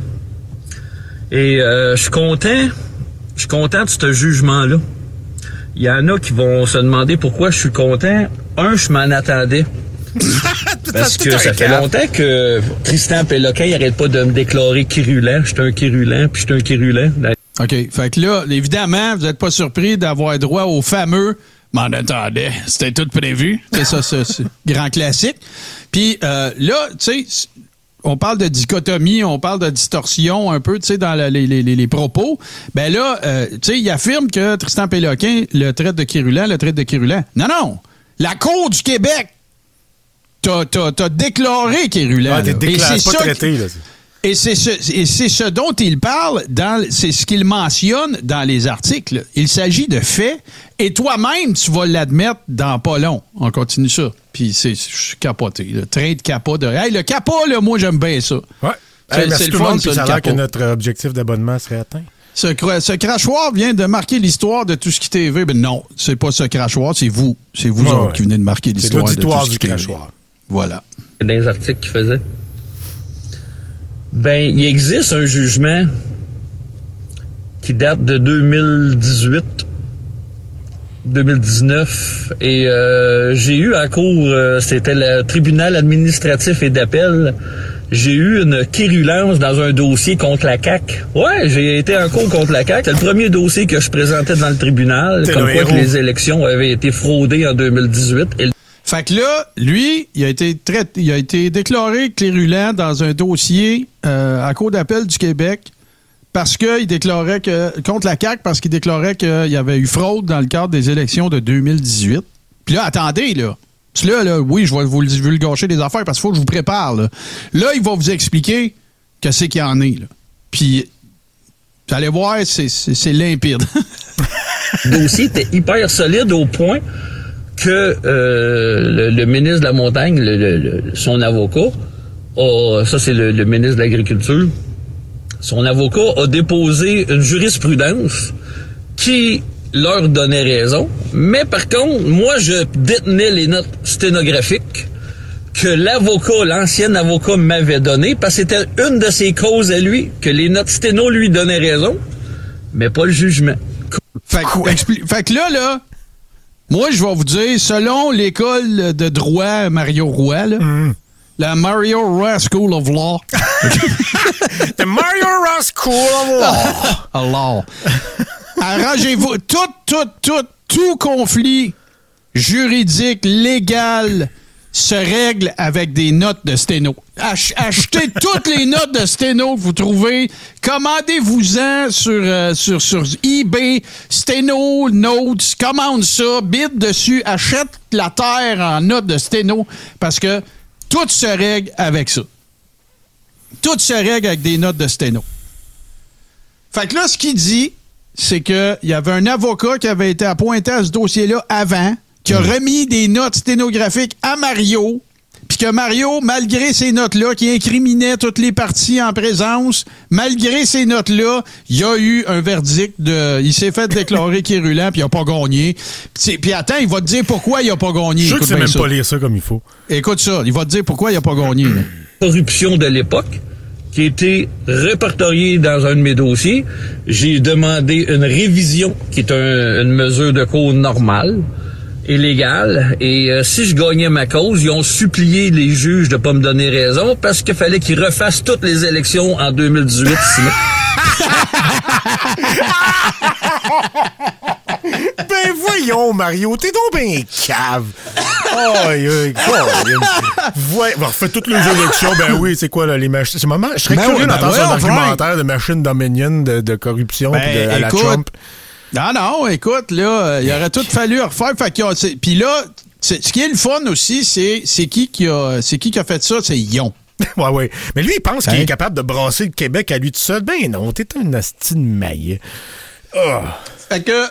Speaker 5: Et je suis content de ce jugement-là. Il y en a qui vont se demander pourquoi je suis content. Je m'en attendais. Parce que ça fait longtemps que Tristan Péloquin n'arrête pas de me déclarer quérulent. Je suis un quérulent, puis je suis un quérulent.
Speaker 3: OK. Fait que là, évidemment, vous n'êtes pas surpris d'avoir droit au fameux « m'en attendais ». C'était tout prévu. C'est ça, c'est grand classique. Puis là, tu sais, on parle de dichotomie, on parle de distorsion un peu, tu sais, dans les propos. Ben là, tu sais, il affirme que Tristan Péloquin le traite de quérulent, Non! La Cour du Québec t'as déclaré quérulent.
Speaker 2: Ah, t'es déclaré, pas traité, là.
Speaker 3: Et c'est ce dont il parle, c'est ce qu'il mentionne dans les articles. Il s'agit de faits, et toi-même, tu vas l'admettre dans pas long. On continue ça. Puis je suis capoté. Le train de capot de... Hey, le capot, là, moi, j'aime bien ça.
Speaker 2: Ouais. Merci tout le monde, puis ça a l'air que notre objectif d'abonnement serait atteint.
Speaker 3: Ce crachoir vient de marquer l'histoire de tout ce qui TV. Ben non, c'est pas ce crachoir, c'est vous. C'est vous autres qui venez de marquer l'histoire de tout ce qui TV. Crachoir. Voilà.
Speaker 5: Dans les articles qu'il faisait. Ben, il existe un jugement qui date de 2018-2019 et j'ai eu en cours, c'était le tribunal administratif et d'appel, j'ai eu une quérulence dans un dossier contre la CAQ. Ouais, j'ai été en cours contre la CAQ. C'est le premier dossier que je présentais dans le tribunal, comme quoi que les élections avaient été fraudées en 2018.
Speaker 3: Fait que là, lui, il a été déclaré quérulent dans un dossier à Cour d'appel du Québec parce qu'il déclarait que contre la CAQ parce qu'il déclarait qu'il y avait eu fraude dans le cadre des élections de 2018. Puis là, attendez, là. Puis là, oui, je vais vous le gâcher des affaires parce qu'il faut que je vous prépare. Là, il va vous expliquer que c'est qu'il y en est. Là. Puis, vous allez voir, c'est limpide.
Speaker 5: Le dossier était hyper solide au point que le ministre de la Montagne, son avocat, ça c'est le ministre de l'Agriculture, son avocat a déposé une jurisprudence qui leur donnait raison, mais par contre, moi je détenais les notes sténographiques que l'ancien avocat m'avait données, parce que c'était une de ses causes à lui, que les notes sténo lui donnaient raison, mais pas le jugement.
Speaker 3: Fait que là, Moi, je vais vous dire, selon l'école de droit Mario Roy, là, la Mario Roy School of Law.
Speaker 2: The Mario Roy School of Law.
Speaker 3: Alors, arrangez-vous. Tout conflit juridique, légal, se règle avec des notes de sténo. Achetez toutes les notes de sténo que vous trouvez. Commandez-vous-en sur eBay, Sténo Notes. Commande ça, bide dessus, achète la terre en notes de sténo parce que tout se règle avec ça. Tout se règle avec des notes de sténo. Fait que là, ce qu'il dit, c'est qu'il y avait un avocat qui avait été appointé à ce dossier-là avant, qui a remis des notes sténographiques à Mario, puis que Mario, malgré ces notes-là, qui incriminaient toutes les parties en présence, malgré ces notes-là, il y a eu un verdict il s'est fait déclarer quérulent, puis il n'a pas gagné. Puis attends, il va te dire pourquoi il n'a pas gagné.
Speaker 2: Je suis sûr que c'est même pas lire ça comme il faut.
Speaker 3: Écoute ça, il va te dire pourquoi il n'a pas gagné.
Speaker 5: Corruption de l'époque, qui a été répertoriée dans un de mes dossiers. J'ai demandé une révision, qui est une mesure de cours normale et légale. Et si je gagnais ma cause, ils ont supplié les juges de pas me donner raison parce qu'il fallait qu'ils refassent toutes les élections en 2018. Sinon...
Speaker 2: Ben voyons, Mario, t'es donc ben cave. On refait toutes les élections. Ben oui, c'est quoi là, les machines? Je serais curieux d'entendre un argumentaire de machine Dominion, de corruption à la Trump.
Speaker 3: Non, écoute, là, il aurait tout fallu refaire. Puis là, ce qui est le fun aussi, c'est qui a fait ça? C'est Yon.
Speaker 2: Ouais. Mais lui, il pense qu'il est capable de brasser le Québec à lui tout seul. Ben non, t'es un asti de maillet. Oh.
Speaker 3: Fait que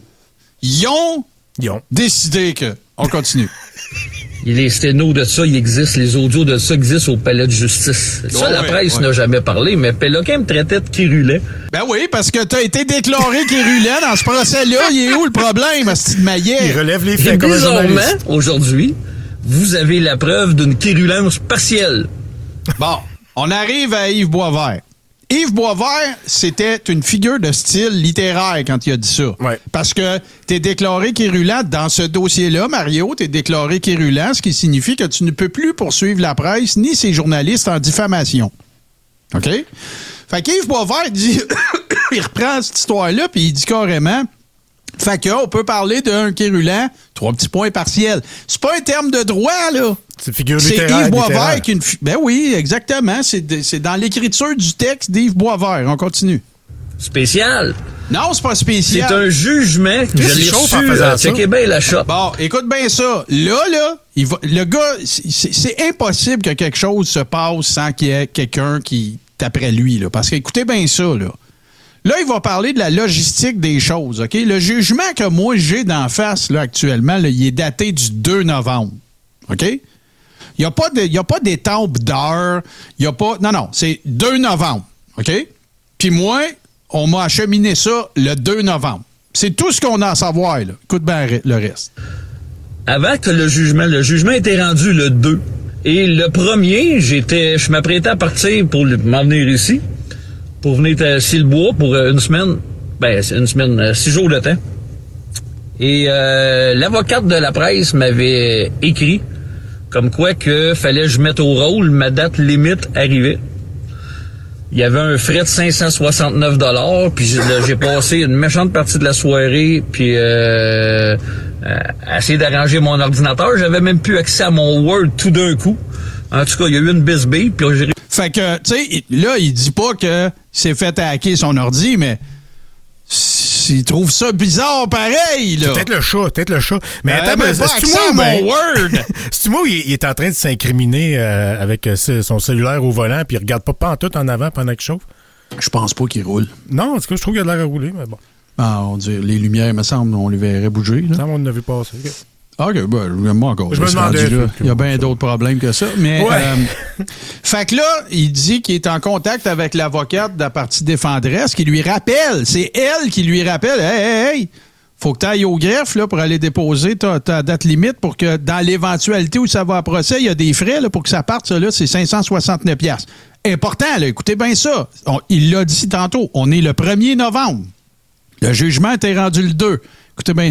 Speaker 3: ils ont décidé que... On continue.
Speaker 5: Les sténos de ça, il existe, les audios de ça existent au palais de justice. Ça, la presse n'a jamais parlé, mais Péloquin me traitait de quérulent.
Speaker 3: Ben oui, parce que t'as été déclaré quérulent dans ce procès-là. Il est où le problème, asti de maillet?
Speaker 2: Il relève les faits comme un journaliste.
Speaker 5: Aujourd'hui, vous avez la preuve d'une quérulence partielle.
Speaker 3: Bon, on arrive à Yves Boisvert. Yves Boisvert, c'était une figure de style littéraire quand il a dit ça.
Speaker 2: Ouais.
Speaker 3: Parce que t'es déclaré quérulent dans ce dossier-là, Mario, t'es déclaré quérulent, ce qui signifie que tu ne peux plus poursuivre la presse ni ses journalistes en diffamation. OK? Fait qu'Yves Boisvert dit, il reprend cette histoire-là, puis il dit carrément, fait qu'on peut parler d'un quérulent, 3 petits points partiels. C'est pas un terme de droit, là.
Speaker 2: C'est figure littéraire.
Speaker 3: C'est Yves Boisvert qui Ben oui, exactement. C'est dans l'écriture du texte d'Yves Boisvert. On continue.
Speaker 5: Spécial.
Speaker 3: Non, c'est pas spécial.
Speaker 5: C'est un jugement. Je l'ai reçu. Checkez bien la shop.
Speaker 3: Bon, écoute bien ça. Là, le gars, c'est impossible que quelque chose se passe sans qu'il y ait quelqu'un qui est après lui, là. Parce que écoutez bien ça, là. Là, il va parler de la logistique des choses, OK? Le jugement que moi, j'ai d'en face, là, actuellement, là, il est daté du 2 novembre, OK? Il n'y a pas d'étape d'heure, il n'y a pas... Non, c'est 2 novembre, OK? Puis moi, on m'a acheminé ça le 2 novembre. C'est tout ce qu'on a à savoir, là. Écoute bien le reste.
Speaker 5: Avant que le jugement était rendu le 2. Et le 1er, je m'apprêtais à partir pour m'en venir ici. Pour venir à Sillebois pour une semaine. Ben, une semaine, 6 jours de temps. Et l'avocate de la presse m'avait écrit comme quoi que fallait que je mette au rôle, ma date limite arrivait. Il y avait un frais de 569 $, puis j'ai passé une méchante partie de la soirée, puis à essayer d'arranger mon ordinateur. J'avais même plus accès à mon Word tout d'un coup. En tout cas, il y a eu une bisbille, puis j'ai...
Speaker 3: Fait que, tu sais, là, il dit pas que c'est fait hacker son ordi, mais il trouve ça bizarre pareil, là.
Speaker 2: Peut-être le chat. Mais attends,
Speaker 3: pas accès à mon Word.
Speaker 2: C'est moi où il est en train de s'incriminer avec son cellulaire au volant, puis il regarde pas pantoute en avant pendant qu'il chauffe?
Speaker 3: Je pense pas qu'il roule.
Speaker 2: Non, en tout cas, je trouve qu'il a l'air à rouler, mais bon.
Speaker 3: Ah, on dit, les lumières, me semble, on les verrait bouger, là.
Speaker 2: Ça, on en a vu passer.
Speaker 3: OK, ben, moi encore.
Speaker 2: Je me demandais.
Speaker 3: Il y a bien d'autres problèmes que ça. Mais,
Speaker 2: ouais.
Speaker 3: Fait que là, il dit qu'il est en contact avec l'avocate de la partie défenderesse qui lui rappelle. C'est elle qui lui rappelle. Hey, faut que tu ailles au greffe là, pour aller déposer ta date limite pour que dans l'éventualité où ça va à procès, il y a des frais là, pour que ça parte. Ça, là, c'est 569 $. Important, là, écoutez bien ça. Il l'a dit tantôt. On est le 1er novembre. Le jugement était rendu le 2. Écoutez bien ça.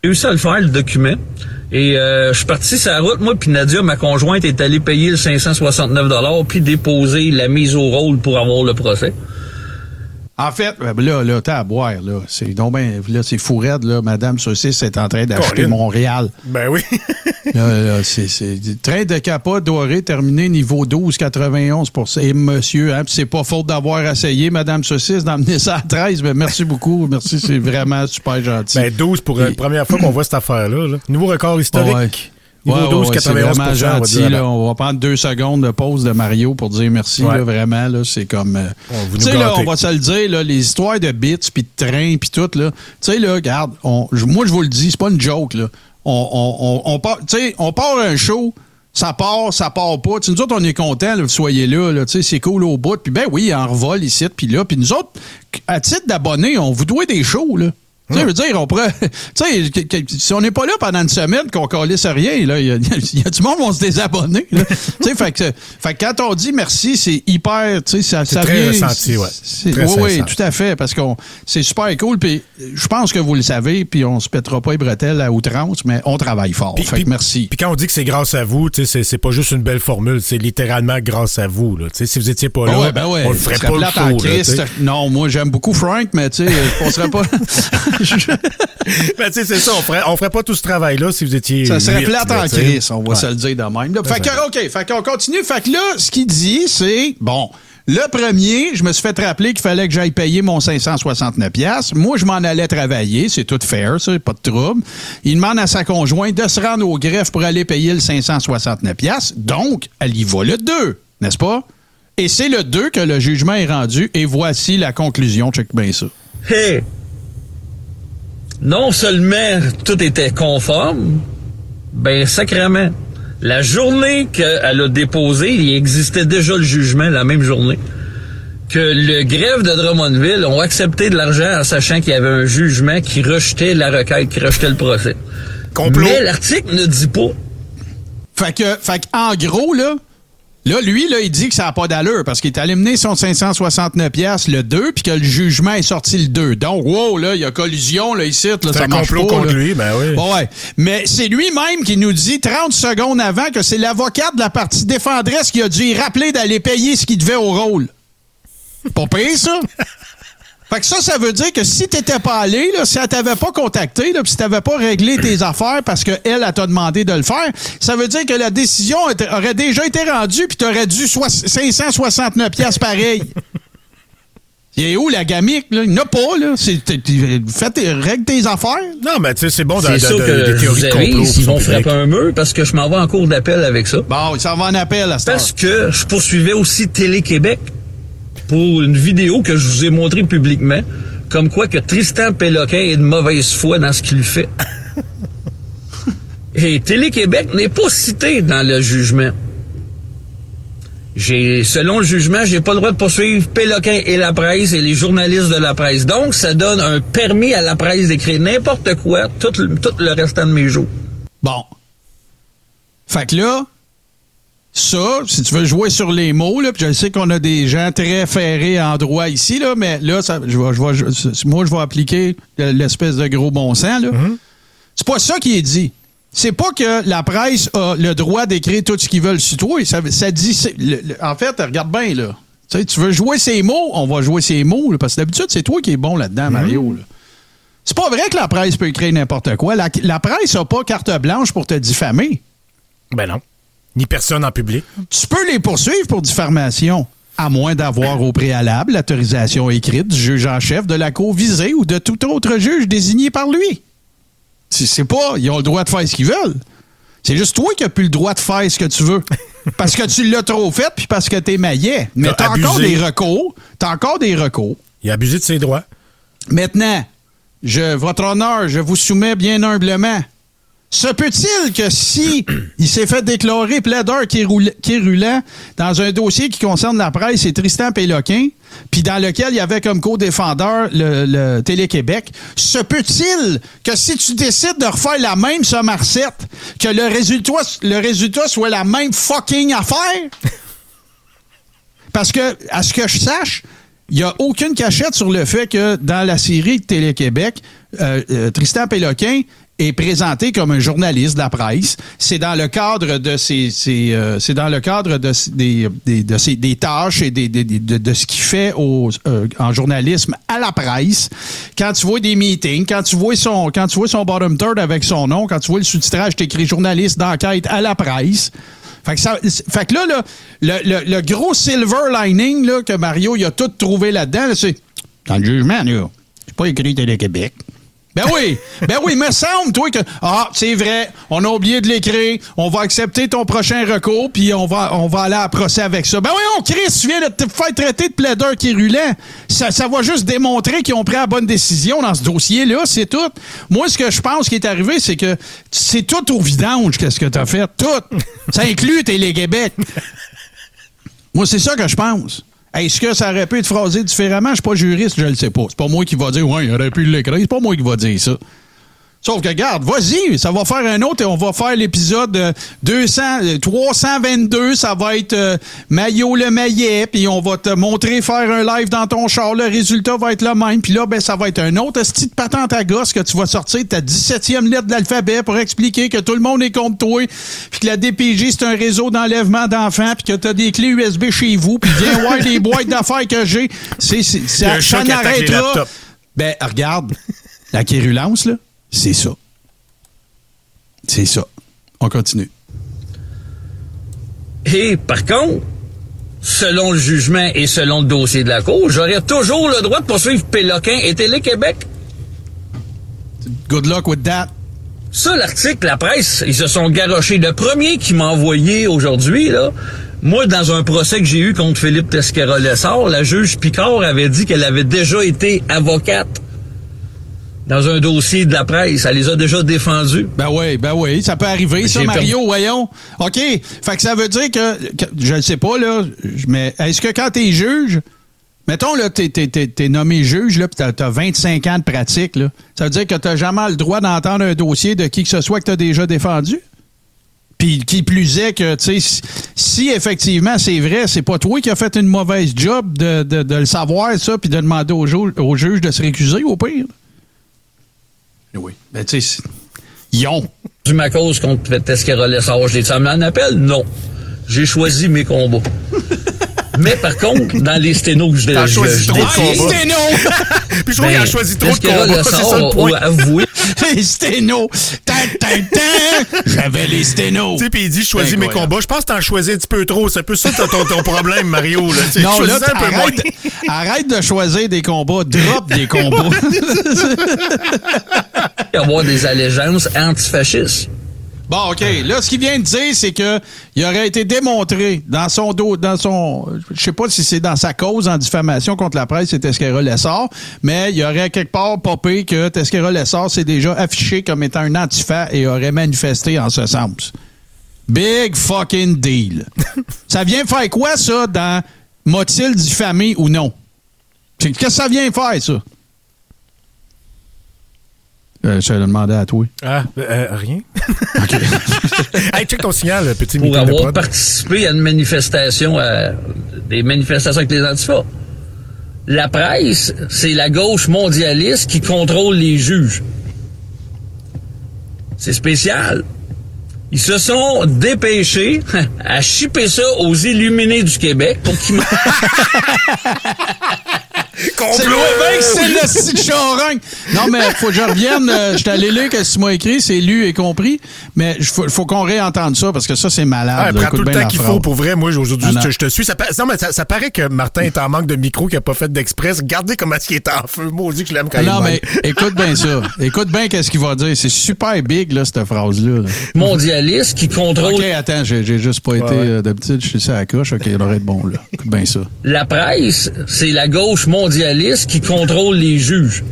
Speaker 5: réussi à le faire, le document. Et je suis parti sur la route, moi, puis Nadia, ma conjointe, est allée payer le 569 puis déposer la mise au rôle pour avoir le procès.
Speaker 3: En fait, là, t'as à boire, là. C'est donc ben, là, c'est fou raide, là. Madame Saucisse est en train d'acheter Montréal.
Speaker 2: Ben oui.
Speaker 3: là, c'est train de capote doré terminé niveau 12,91 Et monsieur, hein, c'est pas faute d'avoir essayé, Madame Saucisse, d'emmener ça à 13. Ben, merci beaucoup. Merci, c'est vraiment super gentil.
Speaker 2: Ben, 12 pour la première fois qu'on voit cette affaire-là. Là. Nouveau record historique.
Speaker 3: Ouais.
Speaker 2: Niveau 12, 91%.
Speaker 3: C'est vraiment gentil. On va prendre 2 secondes de pause de Mario pour dire merci. Là, vraiment, là, c'est comme... Tu sais, là, on va se le dire, là, les histoires de bits, puis de trains, puis tout, là. Tu sais, là, regarde, moi, je vous le dis, c'est pas une joke, là. On part un show, ça part pas. T'sais, nous autres, on est contents, vous soyez là, c'est cool au bout. Puis ben oui, en revol ici, puis là. Puis nous autres, à titre d'abonnés, on vous doit des shows, là. Tu sais, je veux dire, on pourrait. Tu sais, si on n'est pas là pendant une semaine qu'on calisse rien, là, il y a du monde qui vont se désabonner. Tu sais, fait que quand on dit merci, c'est hyper. Tu sais, ça
Speaker 2: très
Speaker 3: vient.
Speaker 2: ressenti,
Speaker 3: Oui, tout à fait, parce que c'est super cool. Puis je pense que vous le savez, puis on se pètera pas les bretelles à outrance, mais on travaille fort. Fait que merci.
Speaker 2: Puis quand on dit que c'est grâce à vous, tu sais, c'est pas juste une belle formule, c'est littéralement grâce à vous. Là. Tu sais, si vous étiez pas là, on le ferait pas le show. Là,
Speaker 3: non, moi j'aime beaucoup Frank, mais tu sais, je penserais pas.
Speaker 2: Ben, tu sais, c'est ça, on ferait pas tout ce travail-là si vous étiez.
Speaker 3: Ça serait plate en crise, on va se le dire de même. Là, fait qu'on continue. Fait que là, ce qu'il dit, c'est, bon, le premier, je me suis fait rappeler qu'il fallait que j'aille payer mon 569$. Moi, je m'en allais travailler, c'est tout fair, ça, pas de trouble. Il demande à sa conjointe de se rendre au greffe pour aller payer le 569$. Donc, elle y va le 2, n'est-ce pas? Et c'est le 2 que le jugement est rendu, et voici la conclusion. Check bien ça.
Speaker 5: Hey! Non seulement tout était conforme, ben sacrément. La journée qu'elle a déposé, il existait déjà le jugement la même journée. Que le greffe de Drummondville ont accepté de l'argent en sachant qu'il y avait un jugement qui rejetait la requête, qui rejetait le procès.
Speaker 2: Complot.
Speaker 5: Mais l'article ne dit pas.
Speaker 3: Fait que en gros, là, lui, il dit que ça n'a pas d'allure parce qu'il est allé mener son 569$ le 2 puis que le jugement est sorti le 2. Donc, wow, là, il y a collusion, là, ici, là, ça marche pas.
Speaker 2: C'est un complot contre lui, ben oui.
Speaker 3: Ouais. Mais c'est lui-même qui nous dit 30 secondes avant que c'est l'avocat de la partie défendresse qui a dû y rappeler d'aller payer ce qu'il devait au rôle. Pas payé, ça? Fait que ça veut dire que si t'étais pas allé, là, si elle t'avait pas contacté, là, pis si t'avais pas réglé tes affaires parce qu'elle, elle t'a demandé de le faire, ça veut dire que la décision aurait déjà été rendue pis t'aurais dû 569$ pareil. Il est où la gamique, là? Il n'y en a pas, là. Règle tes affaires.
Speaker 2: Non, mais tu sais, c'est bon
Speaker 5: des théories de complot. Ils vont frapper un mur parce que je m'en vais en cours d'appel avec ça.
Speaker 3: Bon, il s'en va en appel à ce
Speaker 5: Parce que je poursuivais aussi Télé-Québec pour une vidéo que je vous ai montrée publiquement, comme quoi que Tristan Péloquin est de mauvaise foi dans ce qu'il fait. Et Télé-Québec n'est pas cité dans le jugement. Selon le jugement, j'ai pas le droit de poursuivre Péloquin et la presse et les journalistes de la presse. Donc, ça donne un permis à la presse d'écrire n'importe quoi tout le restant de mes jours. Bon.
Speaker 3: Fait que là, ça, si tu veux jouer sur les mots, là, puis je sais qu'on a des gens très ferrés en droit ici, là, mais là, moi, je vais appliquer l'espèce de gros bon sens. Là. Mm-hmm. C'est pas ça qui est dit. C'est pas que la presse a le droit d'écrire tout ce qu'ils veulent sur toi. Ça dit... en fait, regarde bien, là. Tu veux jouer ces mots, on va jouer ces mots, là, parce que d'habitude, c'est toi qui es bon là-dedans, Mario. Là. C'est pas vrai que la presse peut écrire n'importe quoi. La presse n'a pas carte blanche pour te diffamer.
Speaker 2: Ben non. Ni personne en public.
Speaker 3: Tu peux les poursuivre pour diffamation, à moins d'avoir au préalable l'autorisation écrite du juge en chef de la cour visée ou de tout autre juge désigné par lui. C'est pas, ils ont le droit de faire ce qu'ils veulent. C'est juste toi qui n'as plus le droit de faire ce que tu veux. Parce que tu l'as trop fait puis parce que t'es maillet. Mais t'as encore des recours.
Speaker 2: Il a abusé de ses droits.
Speaker 3: Maintenant, votre honneur, je vous soumets bien humblement. Se peut-il que si il s'est fait déclarer plaideur quérulant dans un dossier qui concerne la presse et Tristan Péloquin, puis dans lequel il y avait comme co-défendeur le Télé-Québec, se peut-il que si tu décides de refaire la même somme à recette, que le résultat soit la même fucking affaire? Parce que, à ce que je sache, il n'y a aucune cachette sur le fait que dans la série de Télé-Québec, Tristan Péloquin est présenté comme un journaliste de la presse. C'est dans le cadre de des tâches et de ce qu'il fait en journalisme à la presse. Quand tu vois des meetings, quand tu vois son bottom third avec son nom, quand tu vois le sous-titrage, t'écris journaliste d'enquête à la presse. Fait que là, le gros silver lining là, que Mario il a tout trouvé là-dedans, là, c'est dans le jugement, là, c'est pas écrit Télé-Québec. Ben oui, me semble, toi, que c'est vrai, on a oublié de l'écrire, on va accepter ton prochain recours, puis on va aller à procès avec ça. Ben oui, Chris, tu viens de te faire traiter de plaideur qui est rulant. Ça va juste démontrer qu'ils ont pris la bonne décision dans ce dossier-là, c'est tout. Moi, ce que je pense qui est arrivé, c'est que c'est tout au vidange, qu'est-ce que t'as fait, tout. Ça inclut Télé-Québec. Moi, c'est ça que je pense. Est-ce que ça aurait pu être phrasé différemment? Je suis pas juriste, je le sais pas. C'est pas moi qui va dire, ouais, il aurait pu l'écrire. C'est pas moi qui va dire ça. Sauf que, regarde, vas-y, ça va faire un autre et on va faire l'épisode 322. Ça va être Maillot le Maillet, puis on va te montrer faire un live dans ton char. Le résultat va être le même. Puis là, ben, ça va être un autre esti de patente à gosse que tu vas sortir de ta 17e lettre de l'alphabet pour expliquer que tout le monde est contre toi, puis que la DPJ, c'est un réseau d'enlèvement d'enfants, puis que t'as des clés USB chez vous, puis viens voir les boîtes d'affaires que j'ai. Ça n'arrêtera. Ben, regarde, la quérulence, là. C'est ça. C'est ça. On continue.
Speaker 5: Et par contre, selon le jugement et selon le dossier de la Cour, j'aurais toujours le droit de poursuivre Péloquin et Télé-Québec.
Speaker 3: Good luck with that.
Speaker 5: Ça, l'article, la presse, ils se sont garochés. Le premier qui m'a envoyé aujourd'hui, là, moi, dans un procès que j'ai eu contre Philippe Tesquera-Lessard, la juge Picard avait dit qu'elle avait déjà été avocate dans un dossier de la presse. Elle les a déjà défendus.
Speaker 3: Ben oui, ça peut arriver, ça, Mario, voyons. OK, fait que ça veut dire que je ne sais pas, là, mais est-ce que quand t'es juge, mettons, là, t'es nommé juge, là, pis t'as 25 ans de pratique, là, ça veut dire que t'as jamais le droit d'entendre un dossier de qui que ce soit que t'as déjà défendu? Puis qui plus est que, tu sais, si effectivement c'est vrai, c'est pas toi qui as fait une mauvaise job de le savoir, ça, puis de demander au juge de se récuser, au pire. Oui. Ben, tu sais, ils ont.
Speaker 5: Ma cause contre Tesquera-Lessard, je l'ai amené en appel? Non. J'ai choisi mes combats. Mais par contre, dans les sténos que je
Speaker 2: t'as choisi trop de combats. Puis je crois qu'il a choisi trop de combats. C'est ça le point.
Speaker 5: Avoué.
Speaker 3: Les sténos. J'avais les sténos.
Speaker 2: Tu sais, puis il dit, je choisis mes combats. Je pense que t'en choisis un petit peu trop. C'est un peu ça ton problème, Mario. Là.
Speaker 3: Non, là, arrête de choisir des combats. Drop des combats.
Speaker 5: Avoir des allégeances antifascistes.
Speaker 3: Bon, OK. Là, ce qu'il vient de dire, c'est que il aurait été démontré dans son je sais pas si c'est dans sa cause en diffamation contre la presse, c'est Tesquera-Lessard, mais il y aurait quelque part popé que Tesquera-Lessard s'est déjà affiché comme étant un antifa et aurait manifesté en ce sens. Big fucking deal. Ça vient faire quoi, ça, dans m'a-t-il diffamé ou non? Qu'est-ce que ça vient faire, ça? Je vais le demander à toi.
Speaker 2: Rien. OK. Hey, check ton signal, petit
Speaker 5: pour avoir participé à une manifestation, des manifestations avec les antifas. La presse, c'est la gauche mondialiste qui contrôle les juges. C'est spécial. Ils se sont dépêchés à chipper ça aux Illuminés du Québec pour qu'ils...
Speaker 3: C'est le mec, c'est le style charogne. Non, mais faut que je revienne. Je suis allé lire ce que tu m'as écrit, c'est lu et compris. Mais faut qu'on réentende ça parce que ça, c'est malade.
Speaker 2: Prends tout le temps qu'il faut. Pour vrai, moi, aujourd'hui, je te suis. Non, mais ça paraît que Martin est en manque de micro, qu'il n'a pas fait d'express. Regardez comment est-ce qu'il est en feu. Moi, je l'aime quand il
Speaker 3: Non, mais écoute bien ça. Écoute bien qu'est-ce qu'il va dire. C'est super big, là, cette phrase-là. Là.
Speaker 5: Mondialiste qui contrôle...
Speaker 3: OK, attends, j'ai juste pas été... D'habitude, je suis ça à la coche. OK, il aurait être bon, là. Écoute bien ça.
Speaker 5: La presse, c'est la gauche mondialiste qui contrôle les juges.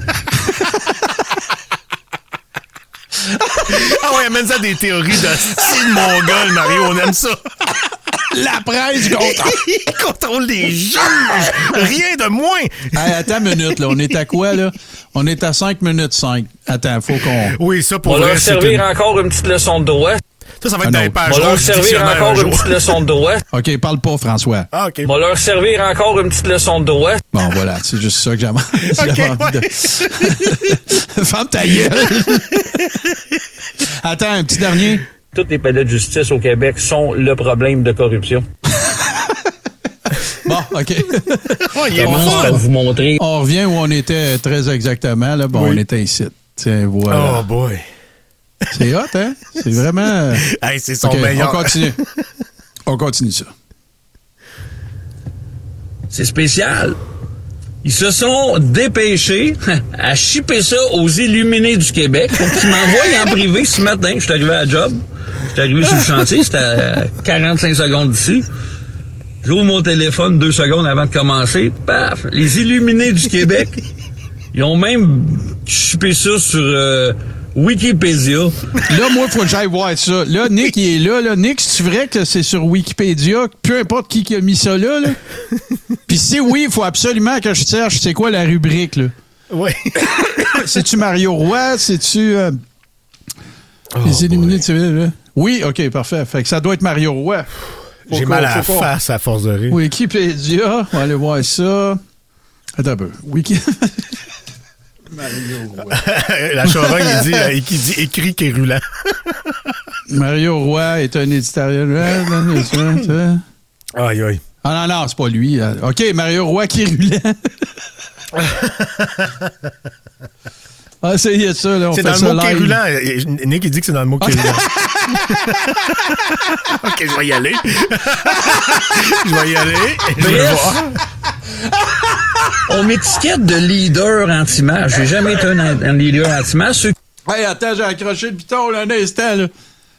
Speaker 2: Ah ouais, amène ça des théories de style mongol, Mario, on aime ça.
Speaker 3: La presse
Speaker 2: contrôle les juges. Rien de moins.
Speaker 3: Hey, attends une minute, là. On est à quoi, là? On est à 5 minutes 5. Attends, faut qu'on...
Speaker 2: Oui, ça pour
Speaker 5: vrai, leur servir encore une petite leçon de droit.
Speaker 2: Ça va être un page.
Speaker 5: On va leur servir encore une petite leçon de droit.
Speaker 3: OK, parle pas, François.
Speaker 2: Ah, OK.
Speaker 5: On va leur servir encore une petite leçon de droit.
Speaker 3: Bon, voilà, c'est juste ça que j'avais envie de... Ferme ta gueule. Attends, un petit dernier.
Speaker 5: Tous les palais de justice au Québec sont le problème de corruption.
Speaker 3: Bon, OK.
Speaker 5: Comment vous montrer?
Speaker 3: On revient où on était très exactement. Là. Bon, on était ici. Tiens, voilà.
Speaker 2: Oh boy.
Speaker 3: C'est hot, hein? C'est vraiment...
Speaker 2: Hey, c'est son meilleur.
Speaker 3: On continue ça.
Speaker 5: C'est spécial. Ils se sont dépêchés à shipper ça aux Illuminés du Québec pour qu'ils m'envoient en privé ce matin. Je suis arrivé à la job. Je suis arrivé sur le chantier. C'était à 45 secondes d'ici. J'ouvre mon téléphone 2 secondes avant de commencer. Paf! Les Illuminés du Québec, ils ont même shippé ça sur Wikipédia.
Speaker 3: Là, moi, il faut que j'aille voir ça. Là, Nick, il est là. Nick, c'est vrai que c'est sur Wikipédia, peu importe qui a mis ça là. Puis si oui, il faut absolument que je cherche c'est quoi la rubrique, là.
Speaker 2: Oui.
Speaker 3: C'est-tu Mario Roy? C'est-tu... les Illuminés de Civil, là? Oui, OK, parfait. Fait que ça doit être Mario Roy.
Speaker 2: J'ai mal à la face à force de rire.
Speaker 3: Wikipédia, on va aller voir ça. Attends un peu. Mario Roy.
Speaker 2: La charogne, il dit écrit qui est roulant.
Speaker 3: Mario Roy est un éditorial.
Speaker 2: Aïe, aïe.
Speaker 3: Ah non, c'est pas lui. OK, Mario Roy qui est roulant. Ah, c'est ça, là.
Speaker 2: C'est dans le mot qui est roulant. Nick, il dit que c'est dans le mot qui est roulant. OK, je vais y aller. Je vais voir.
Speaker 5: On m'étiquette de leader anti-match. J'ai jamais été un leader anti-match.
Speaker 3: Hey, attends, j'ai accroché le piton là, un instant, là.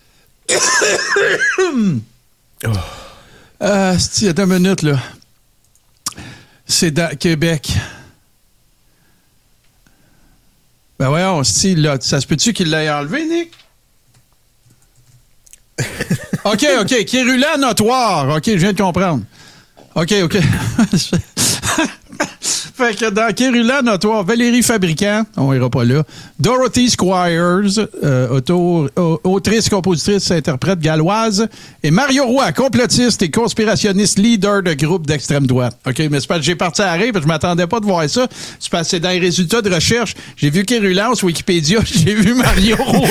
Speaker 3: Attends une minute, là. C'est dans Québec. Ben voyons, style, là. Ça se peut-tu qu'il l'ait enlevé, Nick? OK. Kérulant notoire. OK, je viens de comprendre. OK. Fait que dans Kérulant notoire, Valérie Fabricant, on ira pas là. Dorothy Squires, autrice, compositrice, interprète galloise. Et Mario Roy, complotiste et conspirationniste, leader de groupe d'extrême droite. OK, mais c'est parce que j'ai parti à rire, parce que je m'attendais pas de voir ça. C'est parce que c'est dans les résultats de recherche. J'ai vu Kérulant sur Wikipédia, j'ai vu Mario Roy.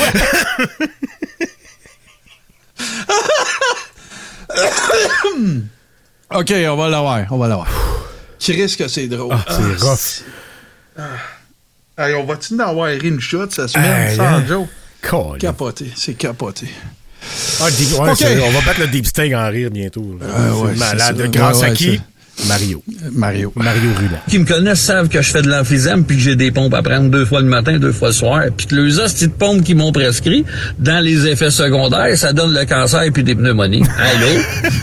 Speaker 3: OK, on va l'avoir. Qui risque que c'est drôle.
Speaker 2: C'est rough.
Speaker 3: Hey, on va-tu en avoir une shot cette semaine sans Joe? C'est capoté.
Speaker 2: Okay. On va battre le deep steak en rire bientôt. Malade. Grâce à qui? Mario Roulant.
Speaker 5: Qui me connaissent savent que je fais de l'emphysème puis que j'ai des pompes à prendre 2 fois le matin, 2 fois le soir. Puis que les hosties de pompes qu'ils m'ont prescrit, dans les effets secondaires, ça donne le cancer puis des pneumonies. Allô?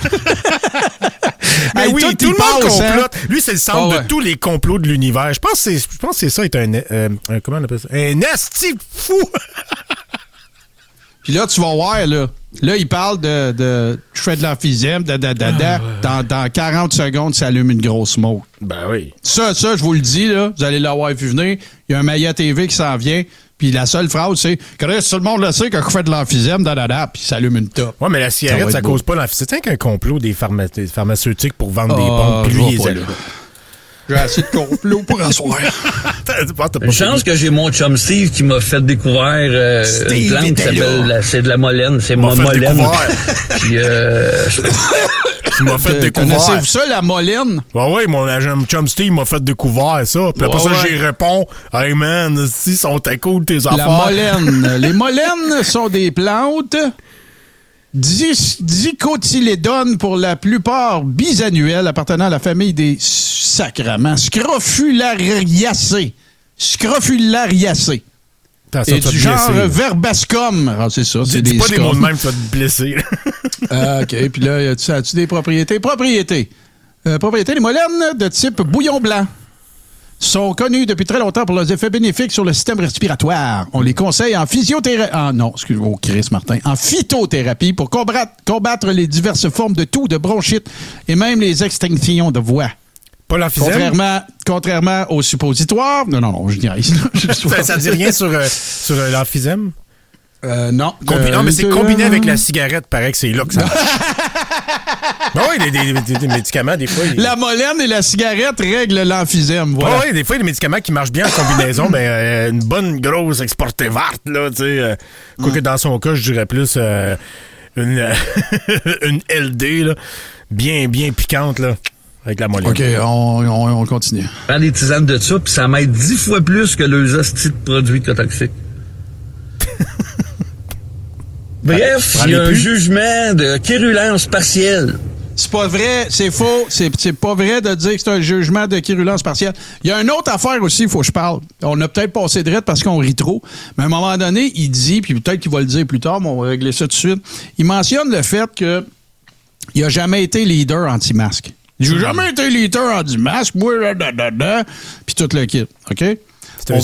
Speaker 2: Mais oui, tout le monde complote. Lui, c'est le centre de tous les complots de l'univers. Je pense que c'est ça, comment on appelle ça? Un esti fou!
Speaker 3: Puis là, tu vas voir, là. Là, il parle de je fais de l'emphysème, Dans 40 secondes, ça allume une grosse smoke.
Speaker 2: Ben oui.
Speaker 3: Ça, je vous le dis, là. Vous allez l'avoir vu venir. Il y a un Maya TV qui s'en vient. Puis la seule phrase, c'est « Tout le monde le sait que je fais de l'emphysème, puis ça allume une top. »
Speaker 2: Ouais, mais la cigarette, ça cause pas l'emphysème. C'est qu'un complot des pharmaceutiques pour vendre des pompes. Puis lui, il est là.
Speaker 3: J'ai assez de complot pour asseoir.
Speaker 5: Une chance que j'ai mon chum Steve qui m'a fait découvrir une plante qui s'appelle c'est de la molène. C'est ma molène. Puis
Speaker 2: tu m'as fait découvrir.
Speaker 3: Connaissez-vous ça, la molène?
Speaker 2: Oui, mon chum Steve m'a fait découvrir ça. Puis après ça, j'y réponds, hey man, si sont cool tes affaires.
Speaker 3: La molène. Les molènes sont des plantes dicotylédones pour la plupart bisannuelles appartenant à la famille des sacraments. Scrofulariacées. Et du genre verbascum. Ah, c'est ça, c'est des
Speaker 2: pas des mots de même, tu vas te blesser.
Speaker 3: OK, puis là, as-tu des propriétés? Propriétés, les molènes de type bouillon blanc sont connus depuis très longtemps pour leurs effets bénéfiques sur le système respiratoire. On les conseille en en phytothérapie pour combattre les diverses formes de toux, de bronchite et même les extinctions de voix.
Speaker 2: Pas l'emphysème?
Speaker 3: Contrairement au suppositoire. Non, je dirais.
Speaker 2: Ça dit rien sur l'emphysème?
Speaker 3: Non.
Speaker 2: Non, mais c'est combiné avec la cigarette, paraît que c'est là que ça marche. Ben oui, des médicaments, des fois.
Speaker 3: La molène et la cigarette règlent l'emphysème, voilà.
Speaker 2: Oui, des fois, il y a des médicaments qui marchent bien en combinaison, mais une bonne grosse exportée verte, là, tu sais. Quoique dans son cas, je dirais plus une LD, là, bien piquante, là, avec la molène.
Speaker 3: OK, on continue.
Speaker 5: Prends des tisanes de ça, puis ça m'aide 10 fois plus que les hosties de produits toxiques. Bref, il y a un jugement de quérulence partielle.
Speaker 3: C'est pas vrai, c'est faux. C'est pas vrai de dire que c'est un jugement de quérulence partielle. Il y a une autre affaire aussi, il faut que je parle. On a peut-être passé de parce qu'on rit trop, mais à un moment donné, il dit, puis peut-être qu'il va le dire plus tard, mais on va régler ça tout de suite. Il mentionne le fait que il a jamais été leader anti-masque. J'ai jamais été leader anti-masque, moi, puis tout le kit, OK? On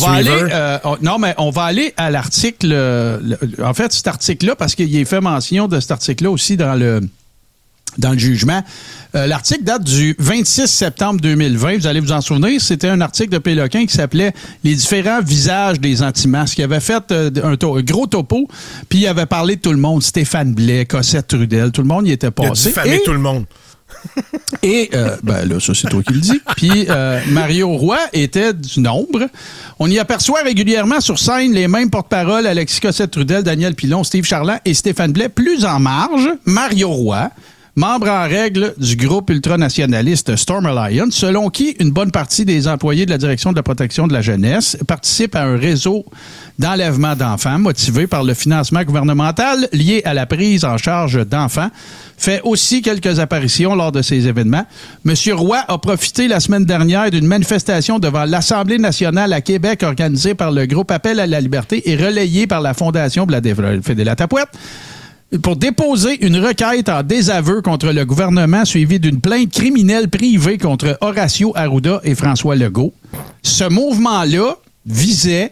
Speaker 3: va aller à l'article. En fait, cet article-là, parce qu'il est fait mention de cet article-là aussi dans le jugement. L'article date du 26 septembre 2020. Vous allez vous en souvenir. C'était un article de Péloquin qui s'appelait « Les différents visages des anti-masques ». Il avait fait un gros topo, puis il avait parlé de tout le monde. Stéphane Blais, Cossette Trudel, tout le monde y était passé.
Speaker 2: Il a diffamé tout le monde.
Speaker 3: Et, là, ça, c'est toi qui le dis. Puis, Mario Roy était du nombre. On y aperçoit régulièrement sur scène les mêmes porte-paroles, Alexis Cossette-Trudel, Daniel Pilon, Steve Charland et Stéphane Blais. Plus en marge, Mario Roy, membre en règle du groupe ultranationaliste Storm Alliance, selon qui une bonne partie des employés de la Direction de la protection de la jeunesse participent à un réseau d'enlèvement d'enfants motivé par le financement gouvernemental lié à la prise en charge d'enfants, fait aussi quelques apparitions lors de ces événements. Monsieur Roy a profité la semaine dernière d'une manifestation devant l'Assemblée nationale à Québec organisée par le groupe Appel à la liberté et relayée par la Fondation Fait de la Tapouette pour déposer une requête en désaveu contre le gouvernement suivie d'une plainte criminelle privée contre Horacio Arruda et François Legault. Ce mouvement-là visait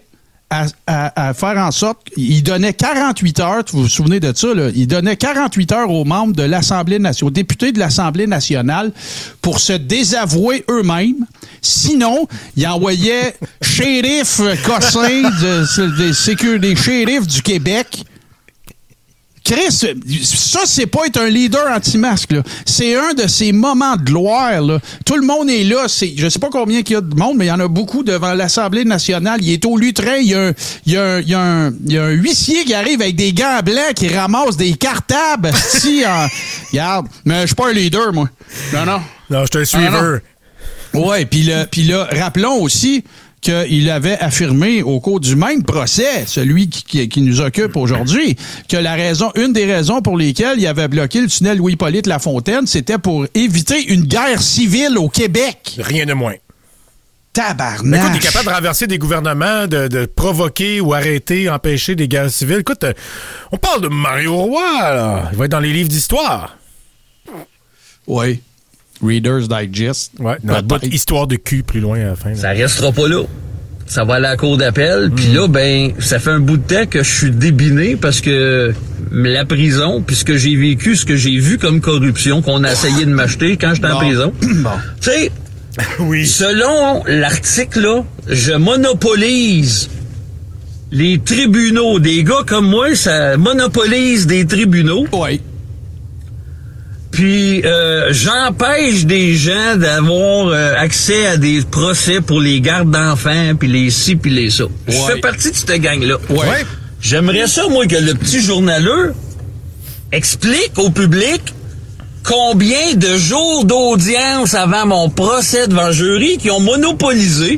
Speaker 3: à faire en sorte qu'il donnait 48 heures, vous vous souvenez de ça, là, il donnait 48 heures aux membres de l'Assemblée nationale, aux députés de l'Assemblée nationale pour se désavouer eux-mêmes. Sinon, il envoyait shérif Cossin des shérifs du Québec. Chris, ça, c'est pas être un leader anti-masque, là. C'est un de ces moments de gloire, là. Tout le monde est là. Je sais pas combien il y a de monde, mais il y en a beaucoup devant l'Assemblée nationale. Il est au lutrin. Il y a un huissier qui arrive avec des gants blancs qui ramasse des cartables. Regarde. Mais je suis pas un leader, moi. Non.
Speaker 2: Non, je suis un suiveur.
Speaker 3: Ouais, puis là, rappelons aussi qu'il avait affirmé au cours du même procès, celui qui nous occupe aujourd'hui, que une des raisons pour lesquelles il avait bloqué le tunnel Louis-Hippolyte Lafontaine, c'était pour éviter une guerre civile au Québec.
Speaker 2: Rien de moins.
Speaker 3: Tabarnak!
Speaker 2: Écoute, il est capable de renverser des gouvernements, de provoquer ou arrêter, empêcher des guerres civiles. Écoute, on parle de Mario Roy, là. Il va être dans les livres d'histoire.
Speaker 3: Oui. Reader's Digest.
Speaker 2: Ouais, dans la boîte histoire de cul plus loin à la fin. Là.
Speaker 5: Ça restera pas là. Ça va à la cour d'appel. Puis là, ça fait un bout de temps que je suis débiné parce que la prison, puis ce que j'ai vécu, ce que j'ai vu comme corruption qu'on a essayé de m'acheter quand j'étais en prison. Bon. Tu sais, oui. Selon l'article, là, je monopolise les tribunaux. Des gars comme moi, ça monopolise des tribunaux.
Speaker 3: Oui.
Speaker 5: Puis j'empêche des gens d'avoir accès à des procès pour les gardes d'enfants, puis les ci, puis les ça. Ouais. Je fais partie de cette gang-là.
Speaker 3: Ouais.
Speaker 5: J'aimerais ça, moi, que le petit journaleux explique au public combien de jours d'audience avant mon procès devant jury qui ont monopolisé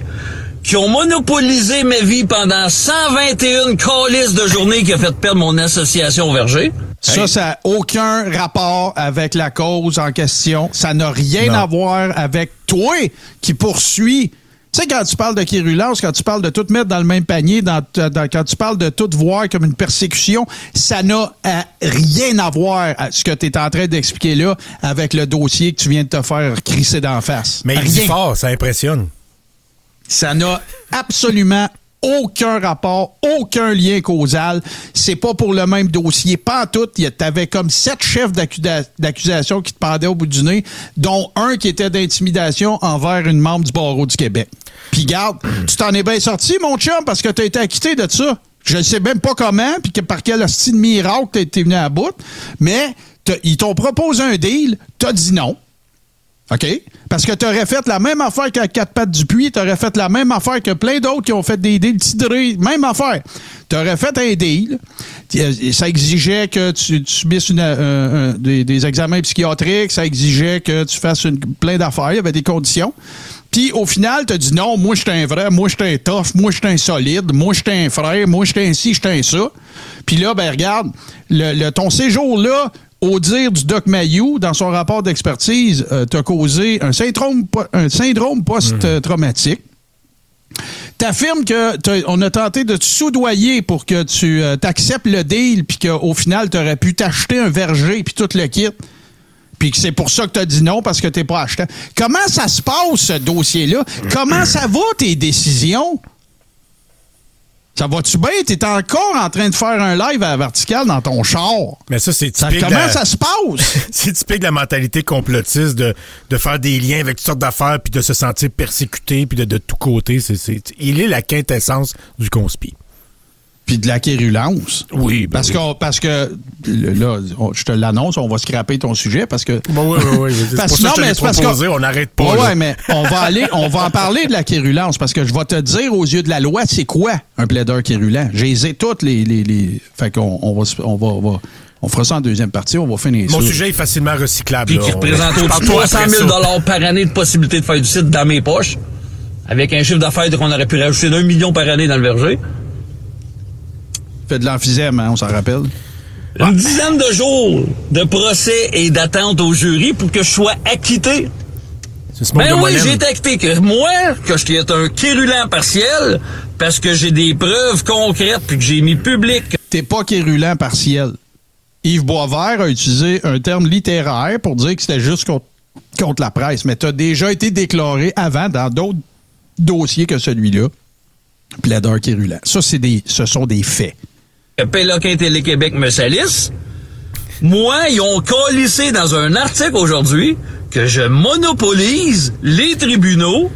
Speaker 5: ma vie pendant 121 calices de journées qui a fait perdre mon association au Verger.
Speaker 3: Ça n'a aucun rapport avec la cause en question. Ça n'a rien à voir avec toi qui poursuis. Tu sais, quand tu parles de quérulence, quand tu parles de tout mettre dans le même panier, quand tu parles de tout voir comme une persécution, ça n'a rien à voir à ce que tu es en train d'expliquer là avec le dossier que tu viens de te faire crisser d'en face.
Speaker 2: Mais il dit fort, ça impressionne.
Speaker 3: Ça n'a absolument aucun rapport, aucun lien causal. C'est pas pour le même dossier. Pas en tout. T'avais comme 7 chefs d'accusation qui te pendaient au bout du nez, dont un qui était d'intimidation envers une membre du barreau du Québec. Puis garde, tu t'en es bien sorti, mon chum, parce que t'as été acquitté de ça. Je ne sais même pas comment, puis par quel hostie de miracle tu es venu à bout, mais ils t'ont proposé un deal, tu as dit non. OK? Parce que tu aurais fait la même affaire qu'à Quatre Pattes Dupuis, tu aurais fait la même affaire que plein d'autres qui ont fait des deals tidrés, même affaire. Tu aurais fait un deal, ça exigeait que tu subisses des examens psychiatriques, ça exigeait que tu fasses plein d'affaires, il y avait des conditions. Puis au final, tu as dit non, moi je suis un vrai, moi je suis un tough, moi je suis un solide, moi je suis un frère, moi je suis un ci, je suis un ça. Puis là, ben regarde, ton séjour-là, au dire du Doc Mayou, dans son rapport d'expertise, t'a causé un syndrome post-traumatique. T'affirmes qu'on a tenté de te soudoyer pour que tu t'acceptes le deal puis qu'au final, t'aurais pu t'acheter un verger puis tout le kit. Puis que c'est pour ça que t'as dit non parce que t'es pas acheté. Comment ça se passe, ce dossier-là? Comment ça va, tes décisions? Ça va-tu bien? T'es encore en train de faire un live à la verticale dans ton char. Mais ça, c'est typique. Comment ça se passe?
Speaker 2: C'est typique de la mentalité complotiste de faire des liens avec toutes sortes d'affaires puis de se sentir persécuté puis de tous côtés. Il est la quintessence du conspi.
Speaker 3: Puis de la quérulence.
Speaker 2: Oui.
Speaker 3: Parce que là, je te l'annonce, on va scraper ton sujet parce que.
Speaker 2: Oui. C'est pour ça que je t'ai proposé, on n'arrête pas.
Speaker 3: Oui, mais on va en parler de la quérulence parce que je vais te dire aux yeux de la loi, c'est quoi un plaideur quérulent. J'ai toutes les. Fait qu'on on fera ça en deuxième partie, on va finir ça.
Speaker 2: Mon sujet est facilement recyclable.
Speaker 5: Puis qui représente au-dessus de 300 000 par année de possibilité de faire du site dans mes poches, avec un chiffre d'affaires qu'on aurait pu rajouter d'1 million par année dans le verger.
Speaker 3: Fait de l'emphysème, hein, on s'en rappelle.
Speaker 5: Une dizaine de jours de procès et d'attente au jury pour que je sois acquitté. Ben oui, j'ai été acquitté. Que je suis un quérulent partiel, parce que j'ai des preuves concrètes puis que j'ai mis public.
Speaker 3: T'es pas quérulent partiel. Yves Boisvert a utilisé un terme littéraire pour dire que c'était juste contre la presse, mais t'as déjà été déclaré avant dans d'autres dossiers que celui-là. Plaideur quérulent. Ça, ce sont des faits.
Speaker 5: Péloquin Télé-Québec me salisse. Moi, ils ont collissé dans un article aujourd'hui que je monopolise les tribunaux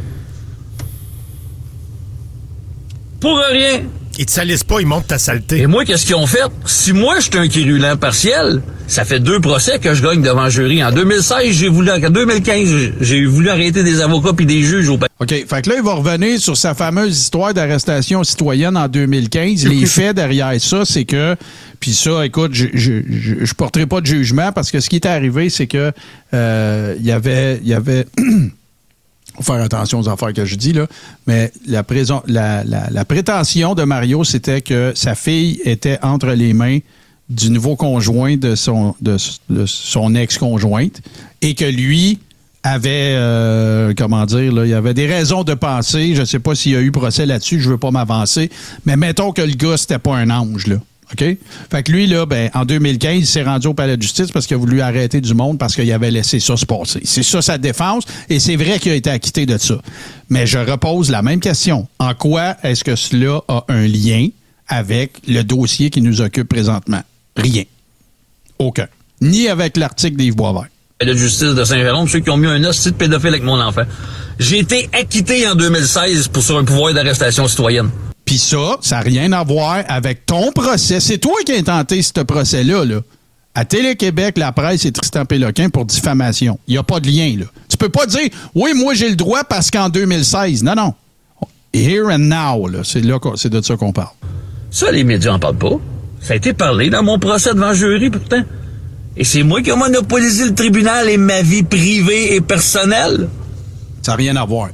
Speaker 5: pour rien.
Speaker 2: Ils te salissent pas, ils montrent ta saleté.
Speaker 5: Et moi, qu'est-ce qu'ils ont fait? Si moi, je suis un quérulent partiel, ça fait 2 procès que je gagne devant le jury. En 2016, en 2015, j'ai voulu arrêter des avocats puis des juges au pays.
Speaker 3: OK. Fait que là, il va revenir sur sa fameuse histoire d'arrestation citoyenne en 2015. Les faits derrière ça, c'est que... Puis ça, écoute, je porterai pas de jugement parce que ce qui est arrivé, c'est que il y avait faut faire attention aux affaires que je dis, là, mais la prétention de Mario, c'était que sa fille était entre les mains du nouveau conjoint de son ex-conjointe et que lui avait, il y avait des raisons de penser, je ne sais pas s'il y a eu procès là-dessus, je veux pas m'avancer, mais mettons que le gars, c'était pas un ange, là. OK? Fait que lui, là, en 2015, il s'est rendu au palais de justice parce qu'il a voulu arrêter du monde parce qu'il avait laissé ça se passer. C'est ça sa défense et c'est vrai qu'il a été acquitté de ça. Mais je repose la même question. En quoi est-ce que cela a un lien avec le dossier qui nous occupe présentement? Rien. Aucun. Ni avec l'article d'Yves Boisvert.
Speaker 5: De justice de Saint-Jérôme, ceux qui ont mis un hostie de pédophile avec mon enfant. J'ai été acquitté en 2016 sur un pouvoir d'arrestation citoyenne.
Speaker 3: Puis ça n'a rien à voir avec ton procès. C'est toi qui as tenté ce procès-là, là. À Télé-Québec, la presse et Tristan Péloquin pour diffamation. Il n'y a pas de lien, là. Tu peux pas dire, oui, moi, j'ai le droit parce qu'en 2016. Non. Here and now, là. C'est de ça qu'on parle.
Speaker 5: Ça, les médias n'en parlent pas. Ça a été parlé dans mon procès devant le jury, pourtant. Et c'est moi qui ai monopolisé le tribunal et ma vie privée et personnelle.
Speaker 3: Ça n'a rien à voir.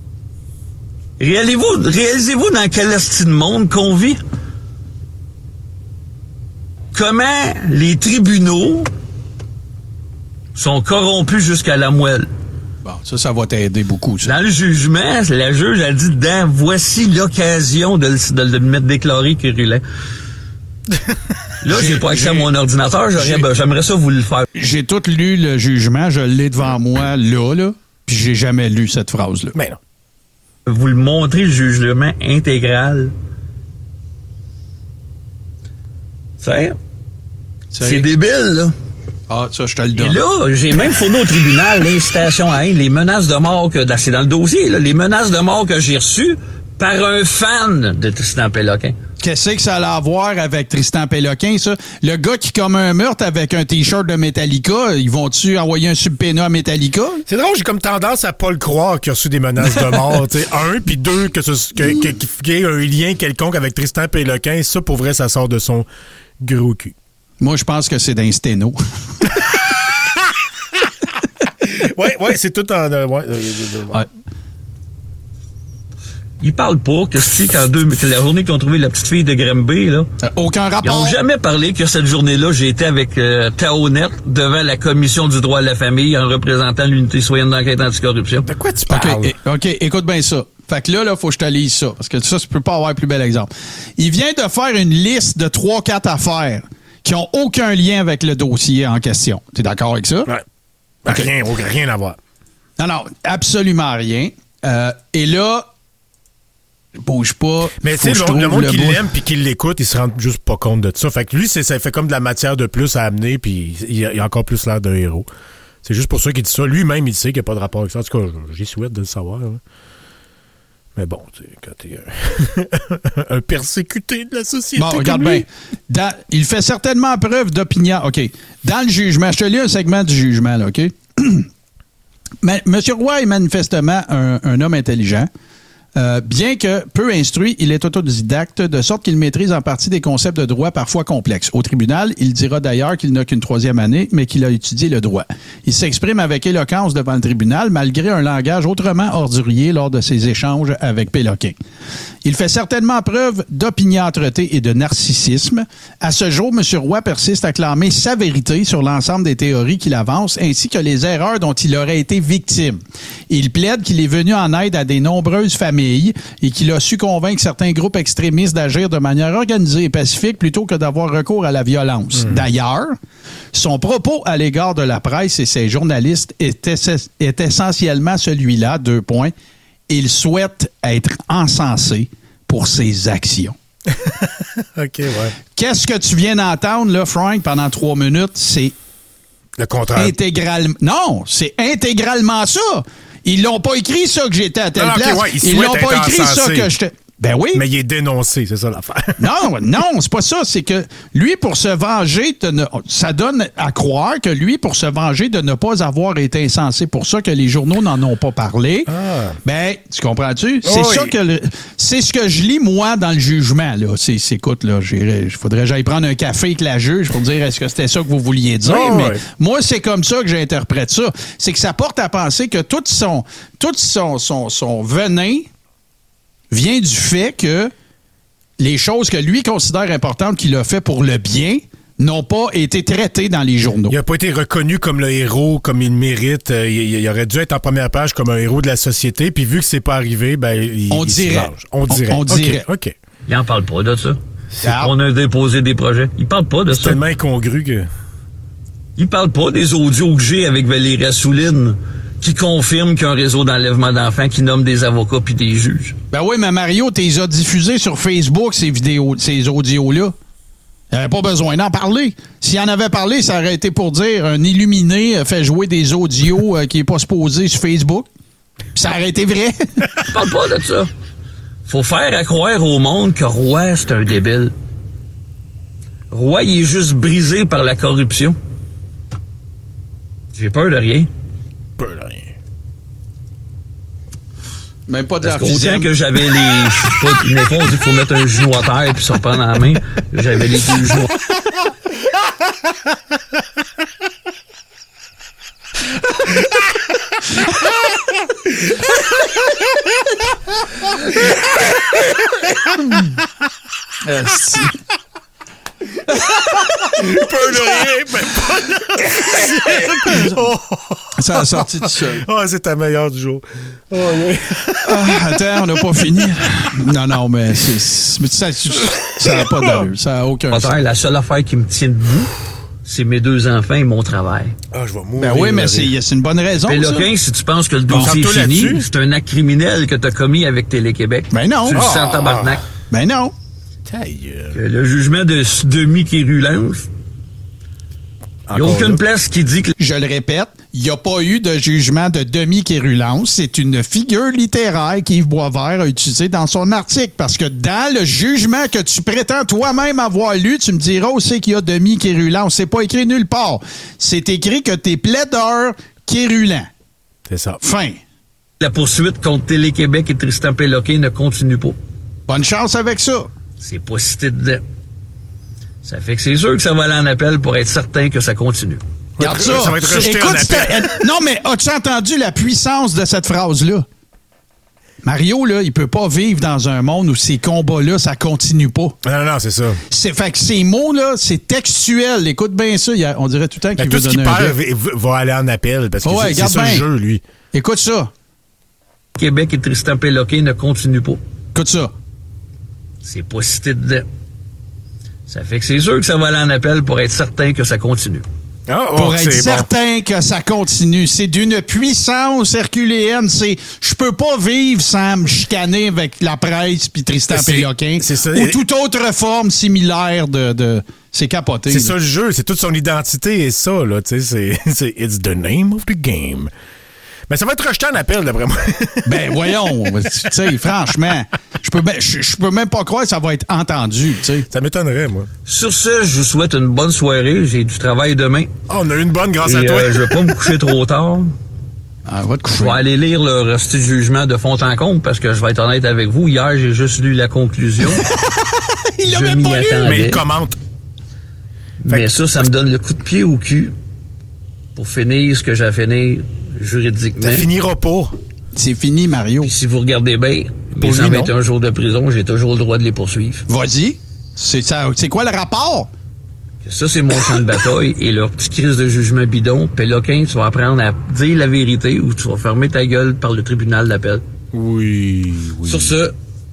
Speaker 5: Réalisez-vous dans quel esti de monde qu'on vit? Comment les tribunaux sont corrompus jusqu'à la moelle?
Speaker 3: Bon, ça va t'aider beaucoup, ça.
Speaker 5: Dans le jugement, la juge a dit, voici l'occasion de le mettre déclaré quérulent. Là, j'ai pas accès à mon ordinateur, j'aimerais ça vous le faire.
Speaker 3: J'ai tout lu le jugement, je l'ai devant moi, là, puis j'ai jamais lu cette phrase-là.
Speaker 2: Mais non.
Speaker 5: Vous le montrez, le jugement intégral. C'est débile, là.
Speaker 3: Ah, ça, je te le donne.
Speaker 5: Et là, j'ai même fourni au tribunal l'incitation à haine, les menaces de mort c'est dans le dossier, là, les menaces de mort que j'ai reçues par un fan de Tristan Péloquin.
Speaker 3: Qu'est-ce que ça a à voir avec Tristan Péloquin, ça? Le gars qui commet un meurtre avec un T-shirt de Metallica, ils vont-tu envoyer un subpoena à Metallica?
Speaker 2: C'est drôle, j'ai comme tendance à pas le croire qu'il a reçu des menaces de mort. Un, puis deux, qu'il y ait un lien quelconque avec Tristan Péloquin. Ça, pour vrai, ça sort de son gros cul.
Speaker 3: Moi, je pense que c'est d'un sténo.
Speaker 2: Ouais, c'est tout en... ouais.
Speaker 5: Ils parlent pas que la journée qu'ils ont trouvé la petite fille de Granby, là.
Speaker 3: Aucun rapport.
Speaker 5: Ils n'ont jamais parlé que cette journée-là, j'ai été avec Taonet devant la commission du droit à la famille en représentant l'unité citoyenne d'enquête anticorruption.
Speaker 2: De quoi tu parles?
Speaker 3: OK, écoute bien ça. Fait que là, faut que je te lise ça. Parce que ça peut pas avoir un plus bel exemple. Il vient de faire une liste de 3-4 affaires qui ont aucun lien avec le dossier en question. T'es d'accord avec ça?
Speaker 2: Ouais.
Speaker 3: Okay.
Speaker 2: Rien à voir.
Speaker 3: Non, absolument rien. Et là, bouge pas.
Speaker 2: Mais tu sais, le monde qui l'aime puis qui l'écoute, il se rend juste pas compte de ça. Fait que lui, ça fait comme de la matière de plus à amener, puis il a encore plus l'air d'un héros. C'est juste pour ça qu'il dit ça. Lui-même, il sait qu'il n'y a pas de rapport avec ça. En tout cas, j'y souhaite de le savoir. Hein. Mais bon, tu sais, quand t'es un persécuté de la société.
Speaker 3: Bon, regarde bien. Il fait certainement preuve d'opinion. OK. Dans le jugement, je te lis un segment du jugement, là, OK? Mais M. Roy est manifestement un homme intelligent. Bien que peu instruit, il est autodidacte, de sorte qu'il maîtrise en partie des concepts de droit parfois complexes. Au tribunal, il dira d'ailleurs qu'il n'a qu'une 3e année, mais qu'il a étudié le droit. Il s'exprime avec éloquence devant le tribunal, malgré un langage autrement ordurier lors de ses échanges avec Péloquin. Il fait certainement preuve d'opiniâtreté et de narcissisme. À ce jour, M. Roy persiste à clamer sa vérité sur l'ensemble des théories qu'il avance, ainsi que les erreurs dont il aurait été victime. Il plaide qu'il est venu en aide à des nombreuses familles et qu'il a su convaincre certains groupes extrémistes d'agir de manière organisée et pacifique plutôt que d'avoir recours à la violence. D'ailleurs, son propos à l'égard de la presse et ses journalistes est essentiellement celui-là, 2 points. Il souhaite être encensé pour ses actions.
Speaker 2: OK, ouais.
Speaker 3: Qu'est-ce que tu viens d'entendre, là, Frank, pendant 3 minutes? C'est
Speaker 2: le contraire.
Speaker 3: Intégralement. Non, c'est intégralement ça. Ils l'ont pas écrit ça que j'étais à telle place.
Speaker 2: Ouais,
Speaker 3: ils l'ont pas écrit ça que j'étais. Ben oui.
Speaker 2: Mais il est dénoncé, c'est ça l'affaire.
Speaker 3: Non, c'est pas ça. C'est que lui, pour se venger, ça donne à croire que lui, pour se venger de ne pas avoir été insensé, pour ça que les journaux n'en ont pas parlé. Ah. Ben, tu comprends-tu? C'est ça que c'est ce que je lis, moi, dans le jugement. Là. Écoute, là, il faudrait que j'aille prendre un café avec la juge pour dire est-ce que c'était ça que vous vouliez dire. Mais moi, c'est comme ça que j'interprète ça. C'est que ça porte à penser que tout son venin vient du fait que les choses que lui considère importantes qu'il a fait pour le bien n'ont pas été traitées dans les journaux.
Speaker 2: Il n'a pas été reconnu comme le héros, comme il mérite. Il aurait dû être en première page comme un héros de la société, puis vu que c'est pas arrivé, ben
Speaker 3: on dirait.
Speaker 2: On dirait. OK.
Speaker 5: Il n'en parle pas de ça. On a déposé des projets. Il parle pas de ça.
Speaker 2: C'est tellement incongru que...
Speaker 5: Il parle pas des audios que j'ai avec Valérie Assouline, qui confirme qu'il y a un réseau d'enlèvement d'enfants qui nomme des avocats puis des juges.
Speaker 3: Ben oui, mais Mario, tu les as diffusés sur Facebook, ces audios-là. Il n'y avait pas besoin d'en parler. S'il en avait parlé, ça aurait été pour dire un illuminé fait jouer des audios qui n'est pas supposé sur Facebook. Puis ça aurait été vrai.
Speaker 5: Je parle pas de ça. Faut faire à croire au monde que Roy, c'est un débile. Roy, il est juste brisé par la corruption. J'ai peur de rien.
Speaker 3: Même pas de
Speaker 5: Parce qu'autant que j'avais les... Des fois, on dit qu'il faut mettre un genou à terre puis se reprendre en main. J'avais les 2 genoux.
Speaker 2: Peur de rien, mais pas de...
Speaker 3: Ça a sorti tout seul.
Speaker 2: Oh, c'est ta meilleure du jour. Oh, oui.
Speaker 3: Attends, on n'a pas fini. Non, mais ça n'a pas d'allure. Ça n'a aucun sens.
Speaker 5: La seule affaire qui me tient debout, c'est mes 2 enfants et mon travail.
Speaker 2: Ah, je vais mourir.
Speaker 3: Ben oui, mais c'est une bonne raison.
Speaker 5: Péloquin, si tu penses que le dossier est fini, c'est un acte criminel que tu as commis avec Télé-Québec.
Speaker 3: Ben non.
Speaker 5: Tu le sens en tabarnak.
Speaker 3: Ben non.
Speaker 5: Le jugement de demi-quérulence. Il n'y a aucune place qui dit que...
Speaker 3: Je le répète, il n'y a pas eu de jugement de demi-quérulence. C'est une figure littéraire qu'Yves Boisvert a utilisée dans son article. Parce que dans le jugement que tu prétends toi-même avoir lu, tu me diras aussi qu'il y a demi-quérulence. C'est pas écrit nulle part. C'est écrit que t'es plaideur quérulent.
Speaker 2: C'est ça.
Speaker 3: Fin.
Speaker 5: La poursuite contre Télé-Québec et Tristan Péloquin ne continue pas.
Speaker 3: Bonne chance avec ça.
Speaker 5: C'est pas cité dedans. Ça fait que c'est sûr que ça va aller en appel pour être certain que ça continue.
Speaker 3: Regarde ça.
Speaker 2: Ça va être rejeté en appel.
Speaker 3: Non, mais as-tu entendu la puissance de cette phrase-là? Mario, là, il peut pas vivre dans un monde où ces combats-là, ça continue pas.
Speaker 2: Non, c'est ça.
Speaker 3: Fait que ces mots-là, c'est textuel. Écoute bien ça. On dirait tout le temps qu'il veut donner un
Speaker 2: tout ce qu'il perd va aller en appel, parce que c'est ça le jeu, lui.
Speaker 3: Écoute ça.
Speaker 5: Québec et Tristan Péloquin ne continuent pas.
Speaker 3: Écoute ça.
Speaker 5: C'est pas cité dedans. Ça fait que c'est sûr que ça va aller en appel pour être certain que ça continue.
Speaker 3: Pour être certain que ça continue. C'est d'une puissance herculéenne. Je peux pas vivre sans me chicaner avec la presse puis Tristan Péloquin.
Speaker 2: C'est ça.
Speaker 3: Ou toute autre forme similaire de c'est capoté.
Speaker 2: C'est ça le jeu. C'est toute son identité et ça, là. Tu sais, c'est it's the name of the game. Mais ça va être rejeté en appel, d'après moi.
Speaker 3: Ben, voyons. Tu sais, franchement, je peux même pas croire que ça va être entendu, tu sais.
Speaker 2: Ça m'étonnerait, moi.
Speaker 5: Sur ce, je vous souhaite une bonne soirée. J'ai du travail demain.
Speaker 2: On a eu une bonne grâce à toi.
Speaker 5: Je vais pas me coucher trop tard.
Speaker 3: Va te coucher.
Speaker 5: Je vais aller lire le reste du jugement de fond en comble parce que je vais être honnête avec vous. Hier, j'ai juste lu la conclusion.
Speaker 3: Il l'a même pas lu.
Speaker 2: Mais il commente.
Speaker 5: Mais ça me donne le coup de pied au cul pour finir ce que j'ai à finir juridiquement.
Speaker 2: Ça finira pas.
Speaker 3: C'est fini, Mario.
Speaker 5: Puis si vous regardez bien, mes 121 jours de prison, j'ai toujours le droit de les poursuivre.
Speaker 3: Vas-y. C'est quoi le rapport?
Speaker 5: Ça, c'est mon champ de bataille. Et leur petite crise de jugement bidon, Péloquin, tu vas apprendre à dire la vérité ou tu vas fermer ta gueule par le tribunal d'appel.
Speaker 2: Oui.
Speaker 5: Sur ce,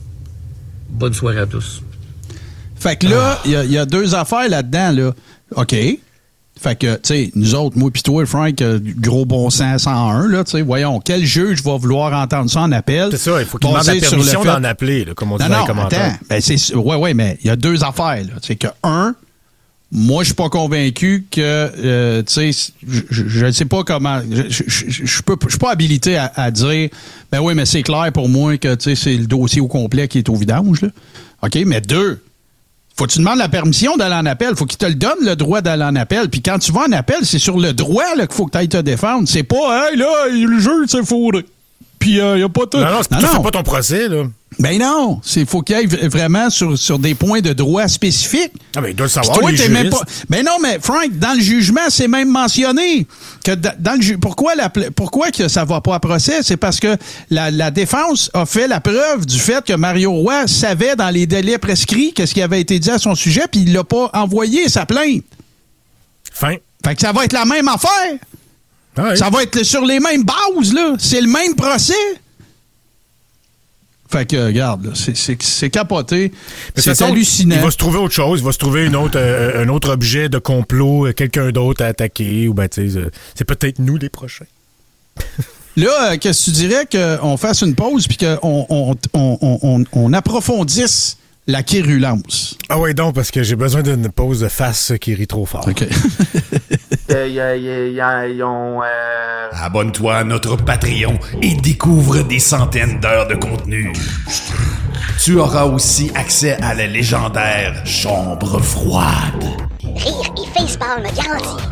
Speaker 5: bonne soirée à tous.
Speaker 3: Fait que là, il y a deux affaires là-dedans, là. OK. Fait que, tu sais, nous autres, moi pis toi, Frank, gros bon sens 101, là, tu sais, voyons, quel juge va vouloir entendre ça en appel?
Speaker 2: C'est ça, il faut qu'il demande la permission d'en appeler, là, comme on dit dans les commentaires.
Speaker 3: Attends, ouais, mais il y a deux affaires, là. C'est que, moi, je suis pas convaincu que, tu sais, je ne sais pas comment, je suis pas habilité à dire, ben oui, mais c'est clair pour moi que, tu sais, c'est le dossier au complet qui est au vidange, là. OK, mais deux, faut que tu demandes la permission d'aller en appel. Faut qu'il te le donne, le droit d'aller en appel. Puis quand tu vas en appel, c'est sur le droit là, qu'il faut que tu ailles te défendre. C'est pas, hey, là, le jeu, c'est faux. Puis il n'y a pas tout.
Speaker 2: Non, c'est pas ton procès, là.
Speaker 3: Ben non, faut qu'il y ait vraiment sur des points de droit spécifiques.
Speaker 2: Ah, mais il doit le savoir,
Speaker 3: toi,
Speaker 2: les juristes.
Speaker 3: même pas. Ben non, mais Frank, dans le jugement, c'est même mentionné que dans le pourquoi que ça va pas à procès, c'est parce que la défense a fait la preuve du fait que Mario Roy savait dans les délais prescrits qu'est-ce qui avait été dit à son sujet, puis il l'a pas envoyé sa plainte.
Speaker 2: Fin.
Speaker 3: Fait que ça va être la même affaire.
Speaker 2: Ah oui.
Speaker 3: Ça va être sur les mêmes bases, là. C'est le même procès. Fait que, regarde, là, c'est capoté. C'est hallucinant.
Speaker 2: Il va se trouver autre chose. Il va se trouver un autre objet de complot, quelqu'un d'autre à attaquer. Ou ben, tu sais, c'est peut-être nous les prochains.
Speaker 3: Là, qu'est-ce que tu dirais qu'on fasse une pause puis qu'on approfondisse la quérulence?
Speaker 2: Ah oui, donc, parce que j'ai besoin d'une pause de face qui rit trop fort.
Speaker 3: OK.
Speaker 1: Abonne-toi à notre Patreon et découvre des centaines d'heures de contenu. Tu auras aussi accès à la légendaire Chambre froide.
Speaker 6: Rire et facepalm garanti.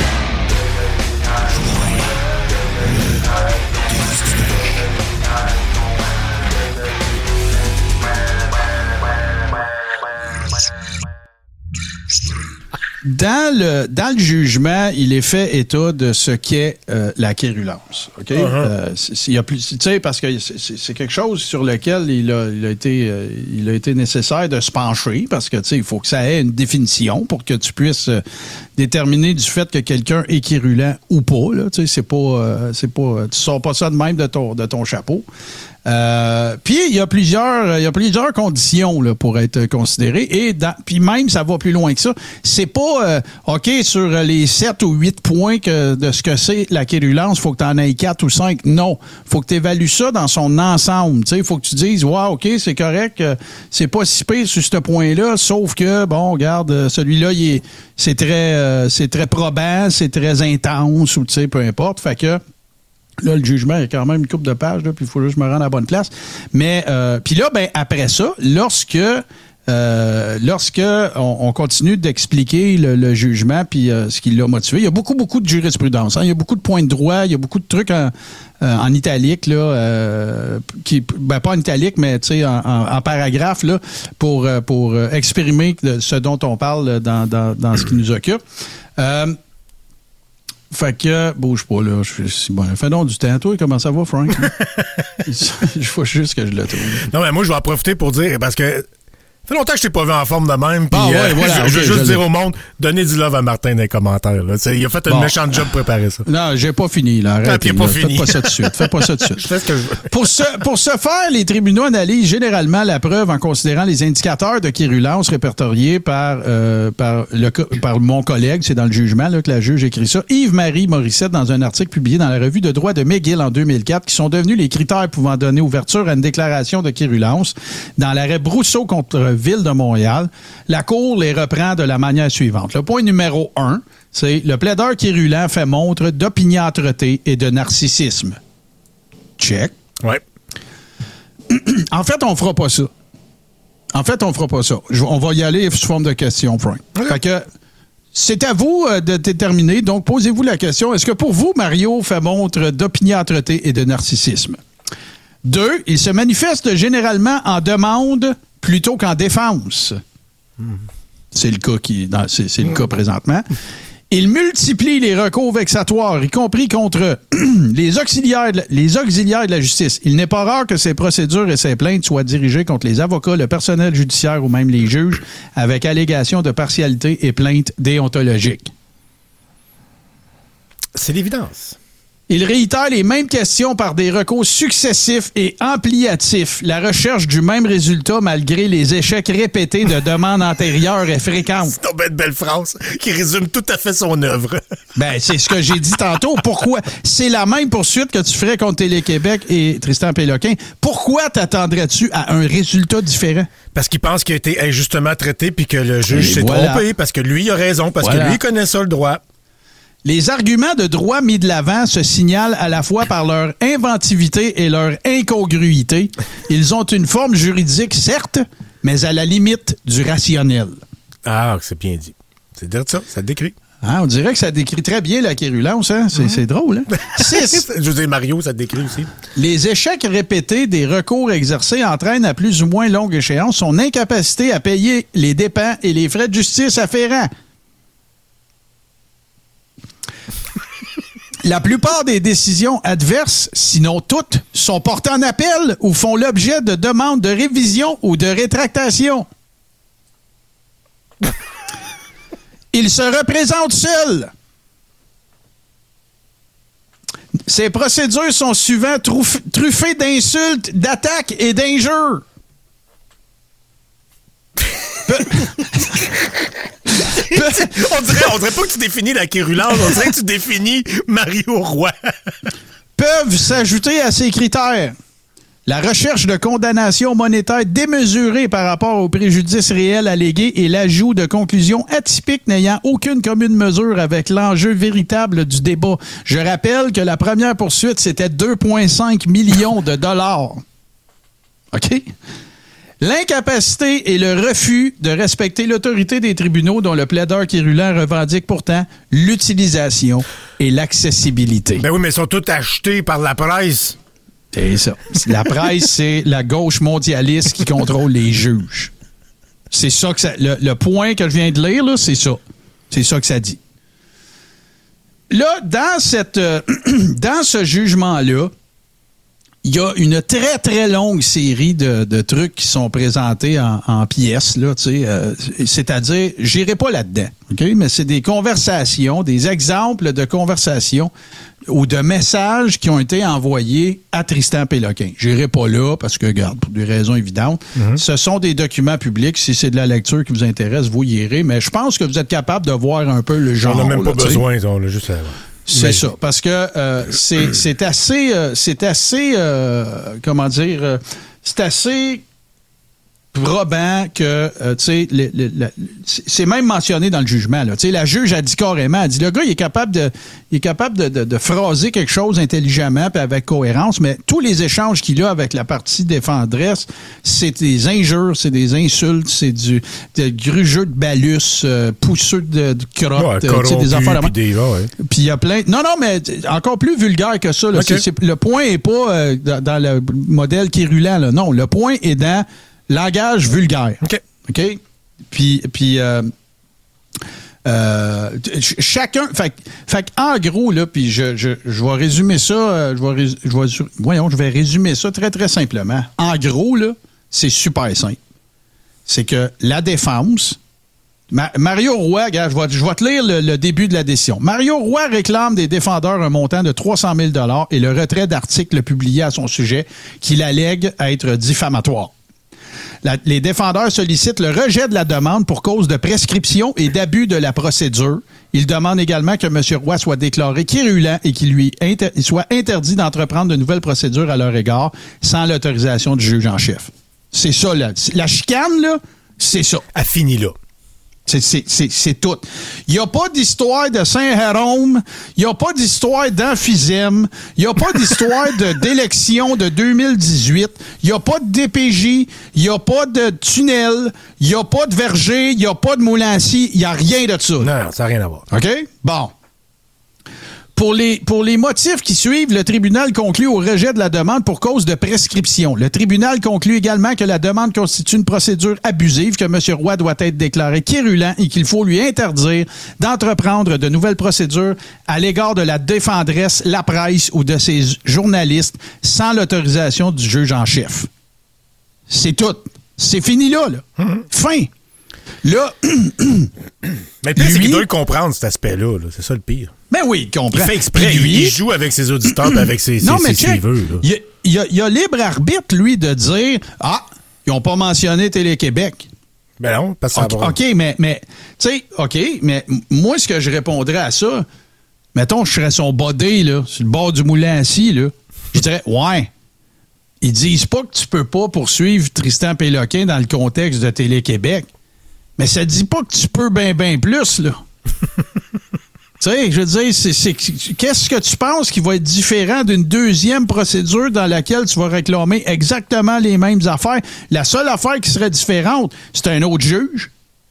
Speaker 3: Dans le jugement, il est fait état de ce qu'est la quérulence. OK? Il y a plus, tu sais, parce que c'est quelque chose sur lequel il a été nécessaire de se pencher parce que, tu sais, il faut que ça ait une définition pour que tu puisses déterminer du fait que quelqu'un est quérulent ou pas. Là, tu sais, c'est pas, tu sors pas ça de même de ton chapeau. Puis il y a plusieurs conditions là, pour être considéré. Et puis même, ça va plus loin que ça. C'est pas OK sur les 7 ou 8 points de ce que c'est la quérulence, faut que tu en aies 4 ou 5. Non. Faut que tu évalues ça dans son ensemble. Il faut que tu dises OK, c'est correct, c'est pas si pire sur ce point-là, sauf que, bon, regarde, celui-là, c'est très probant, c'est très intense, ou peu importe. Fait que là, le jugement, il y a quand même une couple de pages, puis il faut juste me rendre à la bonne place. Mais, puis là, ben après ça, lorsque on continue d'expliquer le jugement puis ce qui l'a motivé, il y a beaucoup de jurisprudence. Il y a beaucoup de points de droit, il y a beaucoup de trucs en italique, là, pas en italique, mais en paragraphe là, pour exprimer ce dont on parle dans ce qui nous occupe. Fait que, bouge pas, là. Bon, fais donc du temps. Toi, comment ça va, Frank? Il faut juste que je le trouve.
Speaker 2: Non, mais moi, je vais en profiter pour dire, parce que ça fait longtemps que je t'ai pas vu en forme de même. Puis,
Speaker 3: voilà,
Speaker 2: je veux juste dire au monde, donnez du love à Martin dans les commentaires. Là. Il a fait une méchante job pour préparer ça.
Speaker 3: Non, j'ai pas fini. Là. Arrête,
Speaker 2: t'es pas fini.
Speaker 3: Fais pas ça de suite.
Speaker 2: Je fais ce que je veux.
Speaker 3: Pour ce faire, les tribunaux analysent généralement la preuve en considérant les indicateurs de quérulence répertoriés par mon collègue, c'est dans le jugement là, que la juge écrit ça, Yves-Marie Morissette, dans un article publié dans la revue de droit de McGill en 2004, qui sont devenus les critères pouvant donner ouverture à une déclaration de quérulence. Dans l'arrêt Brousseau contre Ville de Montréal, la Cour les reprend de la manière suivante. Le point numéro 1, c'est le plaideur quérulent fait montre d'opiniâtreté et de narcissisme. Check.
Speaker 2: Ouais.
Speaker 3: En fait, on fera pas ça. On va y aller sous forme de question, Frank. Okay. Fait que c'est à vous de déterminer. Donc, posez-vous la question. Est-ce que pour vous, Mario fait montre d'opiniâtreté et de narcissisme? 2, il se manifeste généralement en demande plutôt qu'en défense. C'est le cas c'est le cas présentement. Il multiplie les recours vexatoires, y compris contre les auxiliaires de la justice. Il n'est pas rare que ces procédures et ces plaintes soient dirigées contre les avocats, le personnel judiciaire ou même les juges, avec allégation de partialité et plainte déontologique.
Speaker 2: C'est l'évidence.
Speaker 3: Il réitère les mêmes questions par des recours successifs et ampliatifs. La recherche du même résultat malgré les échecs répétés de demandes antérieures est fréquente.
Speaker 2: C'est une belle phrase qui résume tout à fait son œuvre.
Speaker 3: Ben, c'est ce que j'ai dit tantôt. Pourquoi? C'est la même poursuite que tu ferais contre Télé-Québec et Tristan Péloquin. Pourquoi t'attendrais-tu à un résultat différent?
Speaker 2: Parce qu'il pense qu'il a été injustement traité puis que le juge s'est trompé, parce que lui, il a raison, parce que lui, il connaît ça, le droit.
Speaker 3: Les arguments de droit mis de l'avant se signalent à la fois par leur inventivité et leur incongruité. Ils ont une forme juridique, certes, mais à la limite du rationnel.
Speaker 2: Ah, c'est bien dit. C'est dire ça, ça décrit.
Speaker 3: Ah, on dirait que ça décrit très bien la quérulence, hein? C'est drôle, hein? 6.
Speaker 2: Je veux dire, Mario, ça décrit aussi.
Speaker 3: Les échecs répétés des recours exercés entraînent à plus ou moins longue échéance son incapacité à payer les dépens et les frais de justice afférents. La plupart des décisions adverses, sinon toutes, sont portées en appel ou font l'objet de demandes de révision ou de rétractation. Il se représente seul. Ces procédures sont souvent truffées d'insultes, d'attaques et d'injures.
Speaker 2: On dirait pas que tu définis la quérulence, on dirait que tu définis Mario Roy.
Speaker 3: Peuvent s'ajouter à ces critères la recherche de condamnation monétaire démesurée par rapport au préjudice réel allégué et l'ajout de conclusions atypiques n'ayant aucune commune mesure avec l'enjeu véritable du débat. Je rappelle que la première poursuite, c'était 2,5 millions de dollars. OK? L'incapacité et le refus de respecter l'autorité des tribunaux dont le plaideur quérulent revendique pourtant l'utilisation et l'accessibilité.
Speaker 2: Ben oui, mais ils sont tous achetés par la presse.
Speaker 3: C'est ça. La presse, c'est la gauche mondialiste qui contrôle les juges. C'est ça que ça... Le point que je viens de lire, là, c'est ça. C'est ça que ça dit. Là, dans ce jugement-là, il y a une très, très longue série de trucs qui sont présentés en pièces, là, tu sais. C'est-à-dire, j'irai pas là-dedans, OK? Mais c'est des conversations, des exemples de conversations ou de messages qui ont été envoyés à Tristan Péloquin. J'irai pas là parce que, regarde, pour des raisons évidentes, ce sont des documents publics. Si c'est de la lecture qui vous intéresse, vous y irez. Mais je pense que vous êtes capable de voir un peu le genre.
Speaker 2: On n'a même pas besoin, on a juste à...
Speaker 3: C'est ça, parce que c'est assez, comment dire, c'est assez probant que, tu sais, c'est même mentionné dans le jugement, là. Tu sais, la juge a dit carrément, elle dit, le gars, il est capable de phraser quelque chose intelligemment puis avec cohérence, mais tous les échanges qu'il a avec la partie défendresse, c'est des injures, c'est des insultes, c'est du grugeux de balus, pousseux de crotte, tu sais, des affaires là. Puis il y a plein... Non, mais encore plus vulgaire que ça, là. Okay. Le point est pas dans le modèle qui est rulant, là. Non, le point est dans langage vulgaire. OK? Puis chacun... Fait en gros, là, puis je vais résumer ça... je vais résumer ça très, très simplement. En gros, là, c'est super simple. C'est que la défense... Mario Roy, gars, je vais te lire le début de la décision. Mario Roy réclame des défendeurs un montant de 300 000 $ et le retrait d'articles publiés à son sujet qu'il allègue être diffamatoire. Les défendeurs sollicitent le rejet de la demande pour cause de prescription et d'abus de la procédure. Ils demandent également que M. Roy soit déclaré quérulent et qu'il lui soit interdit d'entreprendre de nouvelles procédures à leur égard sans l'autorisation du juge en chef. C'est ça, là. La chicane, là, c'est ça.
Speaker 2: A fini là.
Speaker 3: C'est tout. Il n'y a pas d'histoire de Saint-Jérôme, il n'y a pas d'histoire d'emphysème, il n'y a pas d'histoire d'élection de 2018, il n'y a pas de DPJ, il n'y a pas de tunnel, il n'y a pas de verger, il n'y a pas de Moulancy, il n'y a rien de ça.
Speaker 2: Non, ça n'a rien à voir.
Speaker 3: OK? Bon. Pour les motifs qui suivent, le tribunal conclut au rejet de la demande pour cause de prescription. Le tribunal conclut également que la demande constitue une procédure abusive, que M. Roy doit être déclaré quérulent et qu'il faut lui interdire d'entreprendre de nouvelles procédures à l'égard de la défendresse, la presse ou de ses journalistes sans l'autorisation du juge en chef. C'est tout. C'est fini là. Fin. Là,
Speaker 2: mais le pire, c'est qu'il doit le comprendre, cet aspect-là. Là. C'est ça le pire.
Speaker 3: Ben oui, il comprend.
Speaker 2: Il fait exprès. Il joue avec ses auditeurs et avec ses suiveurs.
Speaker 3: Il y a libre arbitre, lui, de dire « Ah, ils n'ont pas mentionné Télé-Québec. »
Speaker 2: Ben non, parce que ça va.
Speaker 3: OK, mais tu sais, OK, mais moi, ce que je répondrais à ça, mettons, je serais son body, là, sur le bord du Moulancy, là, je dirais « Ouais. » Ils disent pas que tu peux pas poursuivre Tristan Péloquin dans le contexte de Télé-Québec. Mais ça dit pas que tu peux bien plus, là. Tu sais, je veux dire, qu'est-ce que tu penses qui va être différent d'une deuxième procédure dans laquelle tu vas réclamer exactement les mêmes affaires? La seule affaire qui serait différente, c'est un autre juge.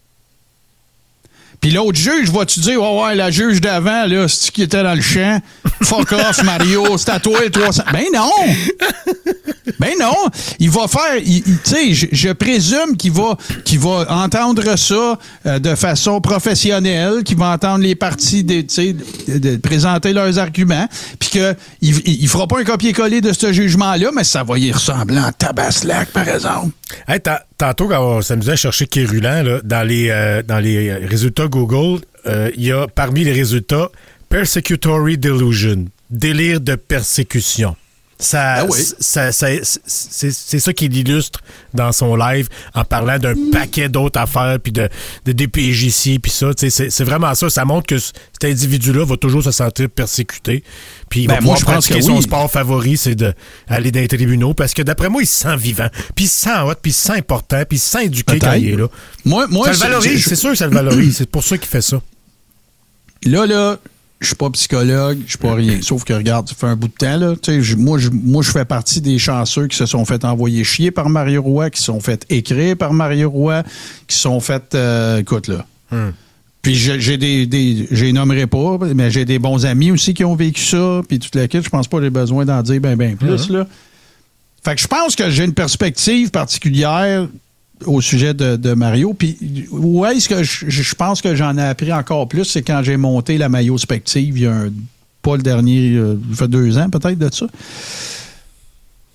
Speaker 3: Puis l'autre juge, vas-tu dire, ouais, la juge d'avant, là, c'est qui était dans le champ? Fuck off, Mario, c'est à toi le 300. Ben non! Ben non! Il va faire, tu sais, je présume qu'il va entendre ça de façon professionnelle, qu'il va entendre les parties de présenter leurs arguments, puis qu'il fera pas un copier-coller de ce jugement-là, mais ça va y ressembler en tabaslac, par exemple.
Speaker 2: Hey, tantôt, quand on s'amusait à chercher Quérulent, là, dans les résultats Google, il y a parmi les résultats Persecutory Delusion, délire de persécution. C'est ça qui l'illustre dans son live en parlant d'un paquet d'autres affaires puis de DPJ ici puis ça. C'est vraiment ça. Ça montre que cet individu-là va toujours se sentir persécuté. Puis il va pouvoir pratiquer son sport favori, c'est d'aller dans les tribunaux parce que d'après moi, il se sent vivant. Puis il se sent hot, puis il se sent important, puis il se sent éduqué quand il est là.
Speaker 3: Moi,
Speaker 2: ça le valorise, c'est sûr que ça le valorise. C'est pour ça qu'il fait ça.
Speaker 3: Là, je suis pas psychologue, je suis pas rien. Sauf que, regarde, ça fait un bout de temps, là. Moi, je fais partie des chanceux qui se sont fait envoyer chier par Mario Roy, qui se sont fait écrire par Mario Roy, qui se sont fait... écoute, là. Puis j'ai nommerai pas, mais j'ai des bons amis aussi qui ont vécu ça, puis toute la quête, je pense pas que j'ai besoin d'en dire ben plus, là. Fait que je pense que j'ai une perspective particulière au sujet de Mario. Puis où est-ce que je pense que j'en ai appris encore plus, c'est quand j'ai monté la maillospective, pas le dernier, il fait 2 ans peut-être de ça.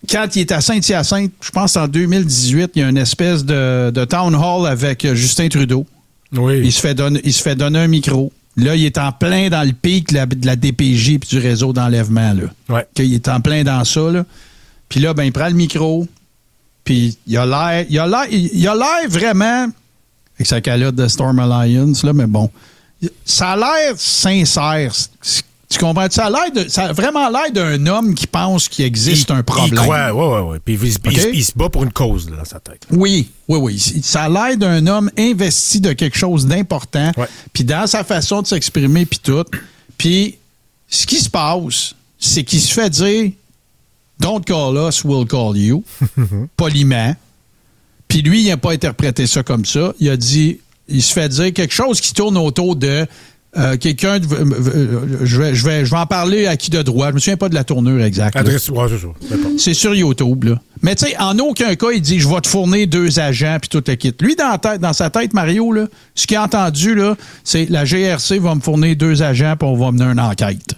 Speaker 3: quand il est à Saint-Hyacinthe, je pense en 2018, il y a une espèce de town hall avec Justin Trudeau.
Speaker 2: Oui.
Speaker 3: Il se fait donner un micro. Là, il est en plein dans le pic de la DPJ et du réseau d'enlèvement. Là.
Speaker 2: Ouais.
Speaker 3: Il est en plein dans ça. Là. Puis là, ben, il prend le micro. Puis il a l'air vraiment, avec sa calotte de Storm Alliance, là, mais bon, ça a l'air sincère. Tu comprends? Ça a vraiment l'air d'un homme qui pense qu'il existe un problème.
Speaker 2: Il croit, oui. Puis il se bat pour une cause là, dans sa tête.
Speaker 3: Oui. Ça a l'air d'un homme investi de quelque chose d'important.
Speaker 2: Ouais.
Speaker 3: Puis dans sa façon de s'exprimer, puis tout. Puis ce qui se passe, c'est qu'il se fait dire « Don't call us, we'll call you », poliment. Puis lui, il n'a pas interprété ça comme ça. Il a dit, il se fait dire quelque chose qui tourne autour de quelqu'un, je vais en parler à qui de droit. Je me souviens pas de la tournure exacte.
Speaker 2: Adresse, ouais, c'est ça.
Speaker 3: C'est sur YouTube, là. Mais tu sais, en aucun cas, il dit, je vais te fournir 2 agents, puis tout le kit. Lui, dans sa tête, Mario, là, ce qu'il a entendu, là, c'est la GRC va me fournir 2 agents, puis on va mener une enquête.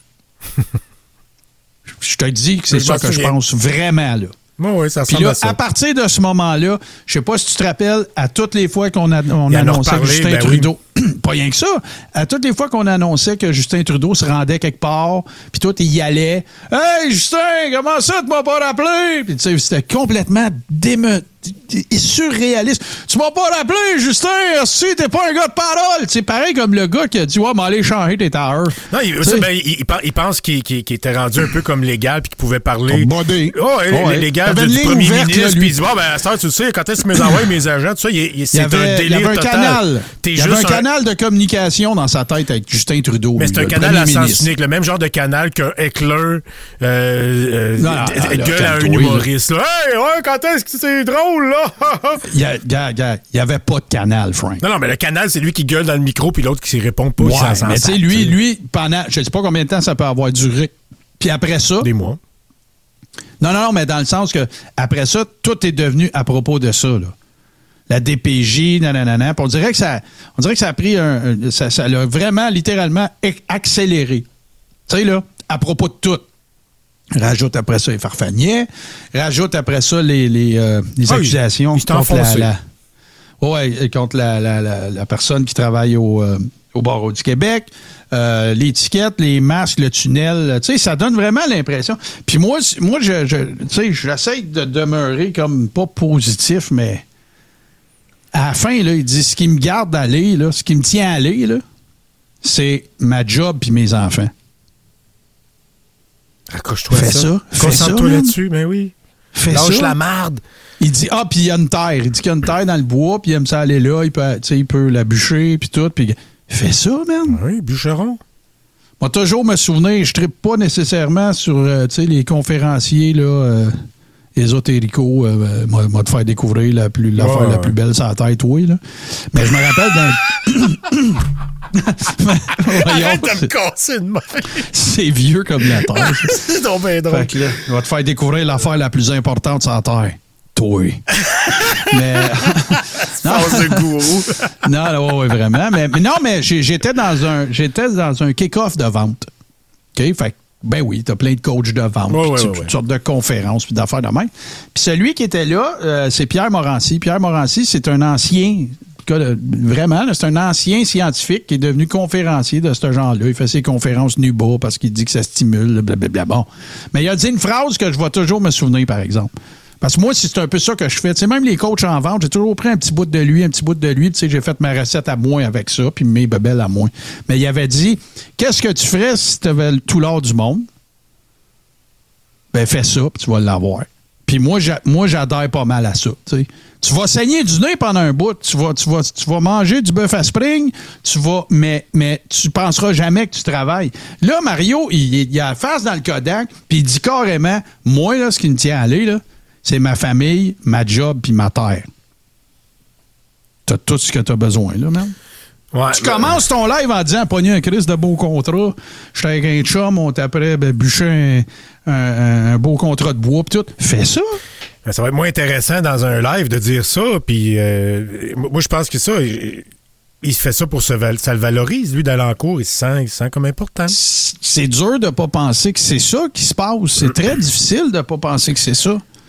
Speaker 3: Je te dis que c'est ça que je pense vraiment, là.
Speaker 2: Oui, ça
Speaker 3: Puis
Speaker 2: ressemble
Speaker 3: là,
Speaker 2: à ça.
Speaker 3: à partir de ce moment-là, je sais pas si tu te rappelles, à toutes les fois qu'on annonçait que Justin Trudeau... Pas rien que ça. À toutes les fois qu'on annonçait que Justin Trudeau se rendait quelque part, puis toi, il y allait. « Hey, Justin, comment ça, tu m'as pas rappelé? » Puis tu sais, c'était complètement surréaliste. « Tu m'as pas rappelé, Justin? Si t'es pas un gars de parole! » C'est pareil comme le gars qui a dit « Ouais, m'aller changer tes towers. »
Speaker 2: Non, il pense qu'il était rendu un peu comme légal puis qu'il pouvait parler. Légal du premier ministre. Puis il dit, ça, tu sais, quand est-ce que mes envois mes agents, tout ça, c'est un délire total.
Speaker 3: Il y avait un canal de communication dans sa tête avec Justin Trudeau.
Speaker 2: Mais c'est un canal à sens unique, le même genre de canal qu'un heckler gueule à un humoriste. Là. Hey, ouais, quand est-ce que c'est drôle, là?
Speaker 3: Il n'y avait pas de canal, Frank.
Speaker 2: Non, mais le canal, c'est lui qui gueule dans le micro puis l'autre qui s'y répond pas.
Speaker 3: Ouais, mais tu sais, lui, pendant, je sais pas combien de temps ça peut avoir duré. Puis après ça...
Speaker 2: Des mois.
Speaker 3: Non, mais dans le sens que après ça, tout est devenu à propos de ça, là. La DPJ, nanana. On dirait que ça a pris ça l'a vraiment, littéralement accéléré. Tu sais, là, à propos de tout. Rajoute après ça les farfagnets. Rajoute après ça les accusations contre la personne qui travaille au barreau du Québec. L'étiquette, les masques, le tunnel, tu sais, ça donne vraiment l'impression. Puis moi, j'essaie de demeurer comme pas positif, mais à la fin, là, il dit ce qui me garde d'aller, là, ce qui me tient à aller, là, c'est ma job puis mes enfants.
Speaker 2: Accroche-toi
Speaker 3: à ça.
Speaker 2: Concentre-toi là-dessus, mais oui.
Speaker 3: Lâche
Speaker 2: la marde.
Speaker 3: Il dit, puis il y a une terre. Il dit qu'il y a une terre dans le bois, puis il aime ça aller là, il peut la bûcher, puis tout, puis fais ça, man.
Speaker 2: Oui, bûcheron.
Speaker 3: Moi, toujours me souvenir, je ne trippe pas nécessairement sur les conférenciers là, ésotéricaux. Moi, te faire découvrir l'affaire la plus belle sur la tête, oui. Là. Mais je me rappelle d'un...
Speaker 2: Arrête de me casser de main.
Speaker 3: C'est vieux comme la terre.
Speaker 2: C'est donc bien drôle.
Speaker 3: Fait que là, je vais te faire découvrir l'affaire la plus importante sur la terre. Toi. Mais...
Speaker 2: Phase de gourou.
Speaker 3: Non, vraiment. Mais j'étais dans un kick-off de vente. OK? Fait ben oui, t'as plein de coachs de vente, toutes sortes de conférences, puis d'affaires de même. Puis celui qui était là, c'est Pierre Morancy. Pierre Morancy, c'est un ancien... Vraiment, c'est un ancien scientifique qui est devenu conférencier de ce genre-là. Il fait ses conférences nu bas parce qu'il dit que ça stimule, blablabla. Bon. Mais il a dit une phrase que je vais toujours me souvenir, par exemple. Parce que moi, c'est un peu ça que je fais. Tu sais, même les coachs en vente, j'ai toujours pris un petit bout de lui. Tu sais, j'ai fait ma recette à moi avec ça, puis mes bebelles à moi. Mais il avait dit, qu'est-ce que tu ferais si tu avais tout l'or du monde? Ben, fais ça, puis tu vas l'avoir. Puis moi, j'adhère pas mal à ça, tu sais. Tu vas saigner du nez pendant un bout, tu vas manger du bœuf à spring, mais tu penseras jamais que tu travailles. Là, Mario, il a la face dans le Kodak, puis il dit carrément, moi, là, ce qui me tient à aller, là, c'est ma famille, ma job, puis ma terre. T'as tout ce que t'as besoin, là, man. Ouais, tu commences ton live en disant, pogner un Christ de beau contrat, j'étais avec un chum, on t'appelait bûcher un beau contrat de bois, puis tout. Fais ça.
Speaker 2: Ça va être moins intéressant dans un live de dire ça, puis moi, je pense que ça, il se fait ça pour ça le valorise, lui, d'aller en cours, il se sent comme important.
Speaker 3: C'est dur de pas penser que c'est ça qui se passe. C'est très difficile de pas penser que c'est ça.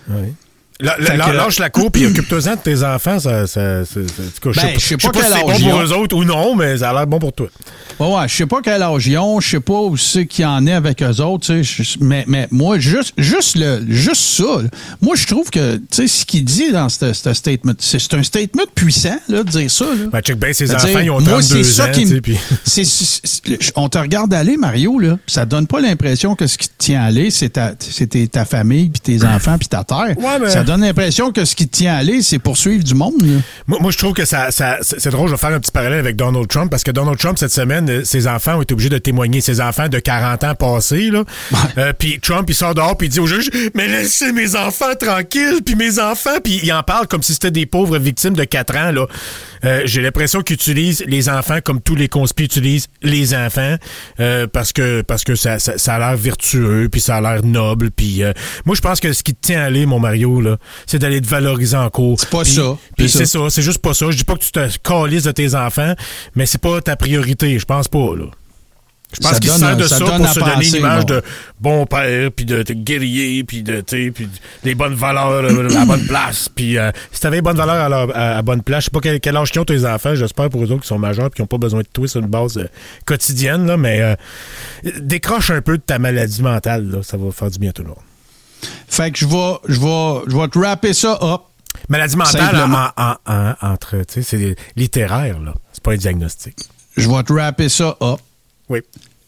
Speaker 2: Oui. Lâche la cour puis occupe-toi-en de tes enfants. Je sais pas si c'est bon pour eux autres ou non, mais ça a l'air bon pour toi.
Speaker 3: Ouais, je sais pas quel âge ils ont, je sais pas où c'est qu'il y en est avec eux autres, mais moi, juste ça, là, moi, je trouve que, tu sais, ce qu'il dit dans ce statement, c'est un statement puissant, là, de dire ça, là.
Speaker 2: Ben, check bien, ses enfants, ils ont 32 ans, puis...
Speaker 3: On te regarde aller, Mario, là, ça donne pas l'impression que ce qui te tient à aller, c'est ta famille, puis tes enfants, puis ta terre.
Speaker 2: Ouais, mais...
Speaker 3: Ça donne l'impression que ce qui te tient à aller, c'est poursuivre du monde, là.
Speaker 2: Moi, je trouve que c'est drôle, je vais faire un petit parallèle avec Donald Trump, parce que Donald Trump, cette semaine, ses enfants ont été obligés de témoigner. Ses enfants de 40 ans passés, là. Puis Trump, il sort dehors, puis il dit au juge, mais laissez mes enfants tranquilles, puis mes enfants, puis il en parle comme si c'était des pauvres victimes de 4 ans, là. J'ai l'impression qu'il utilise les enfants comme tous les conspis utilisent les enfants, parce que ça a l'air vertueux, puis ça a l'air noble, puis moi, je pense que ce qui te tient à aller, mon Mario, là, c'est d'aller te valoriser en cours.
Speaker 3: C'est pas ça.
Speaker 2: Puis c'est ça, c'est juste pas ça. Je dis pas que tu te calisses de tes enfants, mais c'est pas ta priorité, je pense pas, là. Je pense qu'il sert de ça pour se donner une image de bon père, puis de guerrier, puis des bonnes valeurs à la bonne place. Puis si t'avais les bonnes valeurs à bonne place, je sais pas quel âge qu'ils ont tes enfants, j'espère pour eux autres qui sont majeurs et qui n'ont pas besoin de toi sur une base quotidienne, là, mais décroche un peu de ta maladie mentale, là, ça va faire du bien à tout le monde.
Speaker 3: Fait que je vais te rapper ça up.
Speaker 2: Maladie mentale entre, tu sais, c'est littéraire, là. C'est pas un diagnostic.
Speaker 3: Je vais te rapper ça up.
Speaker 2: Oui.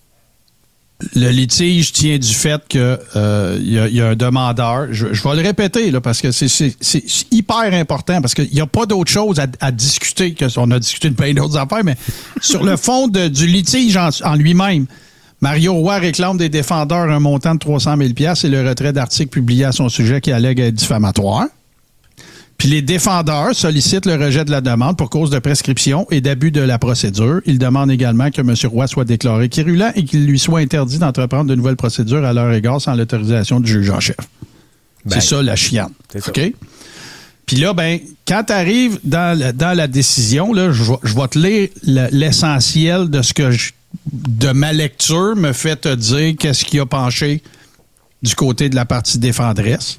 Speaker 3: Le litige tient du fait que y a un demandeur. Je vais le répéter là parce que c'est hyper important parce qu'il n'y a pas d'autre chose à discuter que on a discuté de plein d'autres affaires, mais sur le fond du litige en lui-même. Mario Roy réclame des défendeurs un montant de 300 000 $ et le retrait d'articles publiés à son sujet qui allègue être diffamatoire. Puis les défendeurs sollicitent le rejet de la demande pour cause de prescription et d'abus de la procédure. Ils demandent également que M. Roy soit déclaré quérulent et qu'il lui soit interdit d'entreprendre de nouvelles procédures à leur égard sans l'autorisation du juge en chef. C'est ça la chienne. C'est ça. OK? Puis là, quand tu arrives dans la décision, là, je vais te lire l'essentiel de ce que de ma lecture me fait te dire qu'est-ce qui a penché du côté de la partie défenderesse.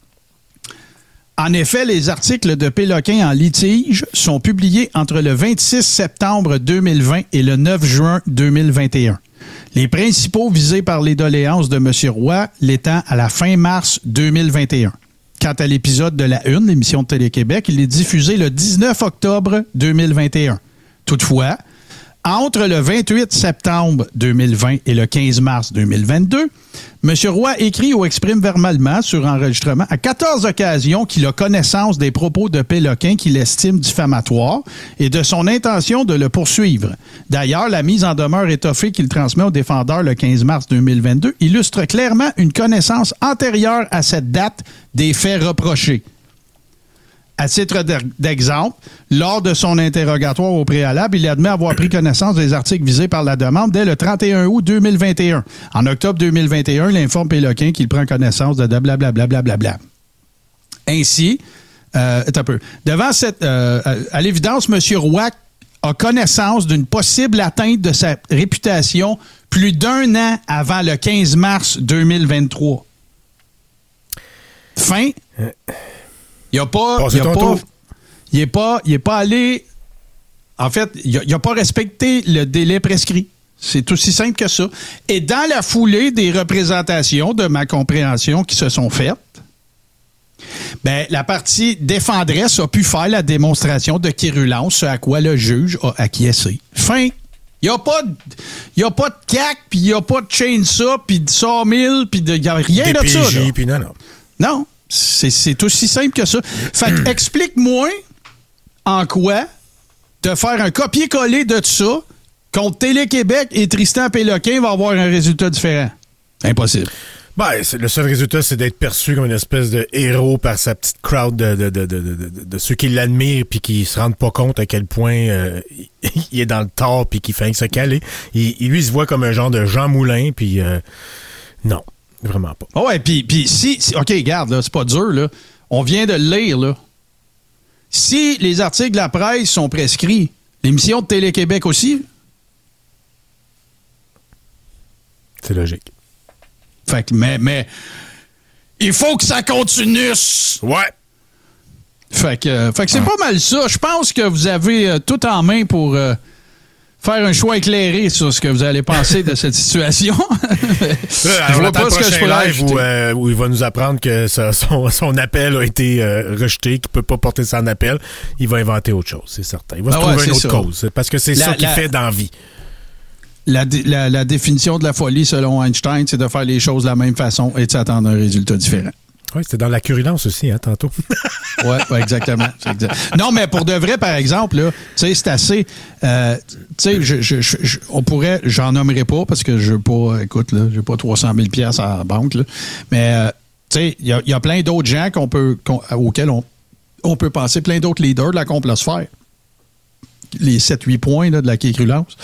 Speaker 3: En effet, les articles de Péloquin en litige sont publiés entre le 26 septembre 2020 et le 9 juin 2021. Les principaux visés par les doléances de M. Roy l'étant à la fin mars 2021. Quant à l'épisode de la Une, l'émission de Télé-Québec, il est diffusé le 19 octobre 2021. Toutefois, entre le 28 septembre 2020 et le 15 mars 2022, M. Roy écrit ou exprime verbalement sur enregistrement à 14 occasions qu'il a connaissance des propos de Péloquin qu'il estime diffamatoires et de son intention de le poursuivre. D'ailleurs, la mise en demeure étoffée qu'il transmet au défendeur le 15 mars 2022 illustre clairement une connaissance antérieure à cette date des faits reprochés. À titre d'exemple, lors de son interrogatoire au préalable, il admet avoir pris connaissance des articles visés par la demande dès le 31 août 2021. En octobre 2021, il informe Péloquin qu'il prend connaissance de blablabla. Ainsi, devant à l'évidence, M. Roy a connaissance d'une possible atteinte de sa réputation plus d'1 an avant le 15 mars 2023. Fin. Il n'est pas allé. En fait, il n'a pas respecté le délai prescrit. C'est aussi simple que ça. Et dans la foulée des représentations de ma compréhension qui se sont faites, la partie défenderesse a pu faire la démonstration de quérulence, ce à quoi le juge a acquiescé. Fin. Il n'y a pas de cac, puis il n'y a pas de chainsaw, puis de sawmill, puis il n'y a rien de ça.
Speaker 2: Puis non.
Speaker 3: Non. C'est aussi simple que ça. Fait que explique-moi en quoi de faire un copier-coller de tout ça contre Télé-Québec et Tristan Péloquin va avoir un résultat différent. Impossible.
Speaker 2: Le seul résultat, c'est d'être perçu comme une espèce de héros par sa petite crowd de ceux qui l'admirent puis qui se rendent pas compte à quel point il est dans le tort puis qu'il fait se caler. Lui, il se voit comme un genre de Jean Moulin puis non. Vraiment pas.
Speaker 3: Oh ouais, puis si... OK, regarde, là, c'est pas dur, là. On vient de le lire, là. Si les articles de la presse sont prescrits, l'émission de Télé-Québec aussi?
Speaker 2: C'est logique.
Speaker 3: Fait que, mais il faut que ça continue.
Speaker 2: Ouais.
Speaker 3: Fait que c'est pas mal ça. Je pense que vous avez tout en main pour faire un choix éclairé sur ce que vous allez penser de cette situation.
Speaker 2: Je vois pas ce que je pourrais live où il va nous apprendre que son appel a été rejeté, qu'il peut pas porter son appel. Il va inventer autre chose, c'est certain. Il va se trouver une autre cause. Parce que c'est ça qu'il fait dans la vie.
Speaker 3: La définition de la folie, selon Einstein, c'est de faire les choses de la même façon et de s'attendre à un résultat différent.
Speaker 2: Oui, c'était dans la querulence aussi, hein, tantôt.
Speaker 3: Oui, exactement. Non, mais pour de vrai, par exemple, là, c'est assez... on pourrait... J'en nommerai pas parce que je n'ai pas... Écoute, là, j'ai pas 300 000 $ à la banque, là, mais il y a plein d'autres gens auxquels on peut penser, plein d'autres leaders de la complosphère. Les 7-8 points là, de la querulence.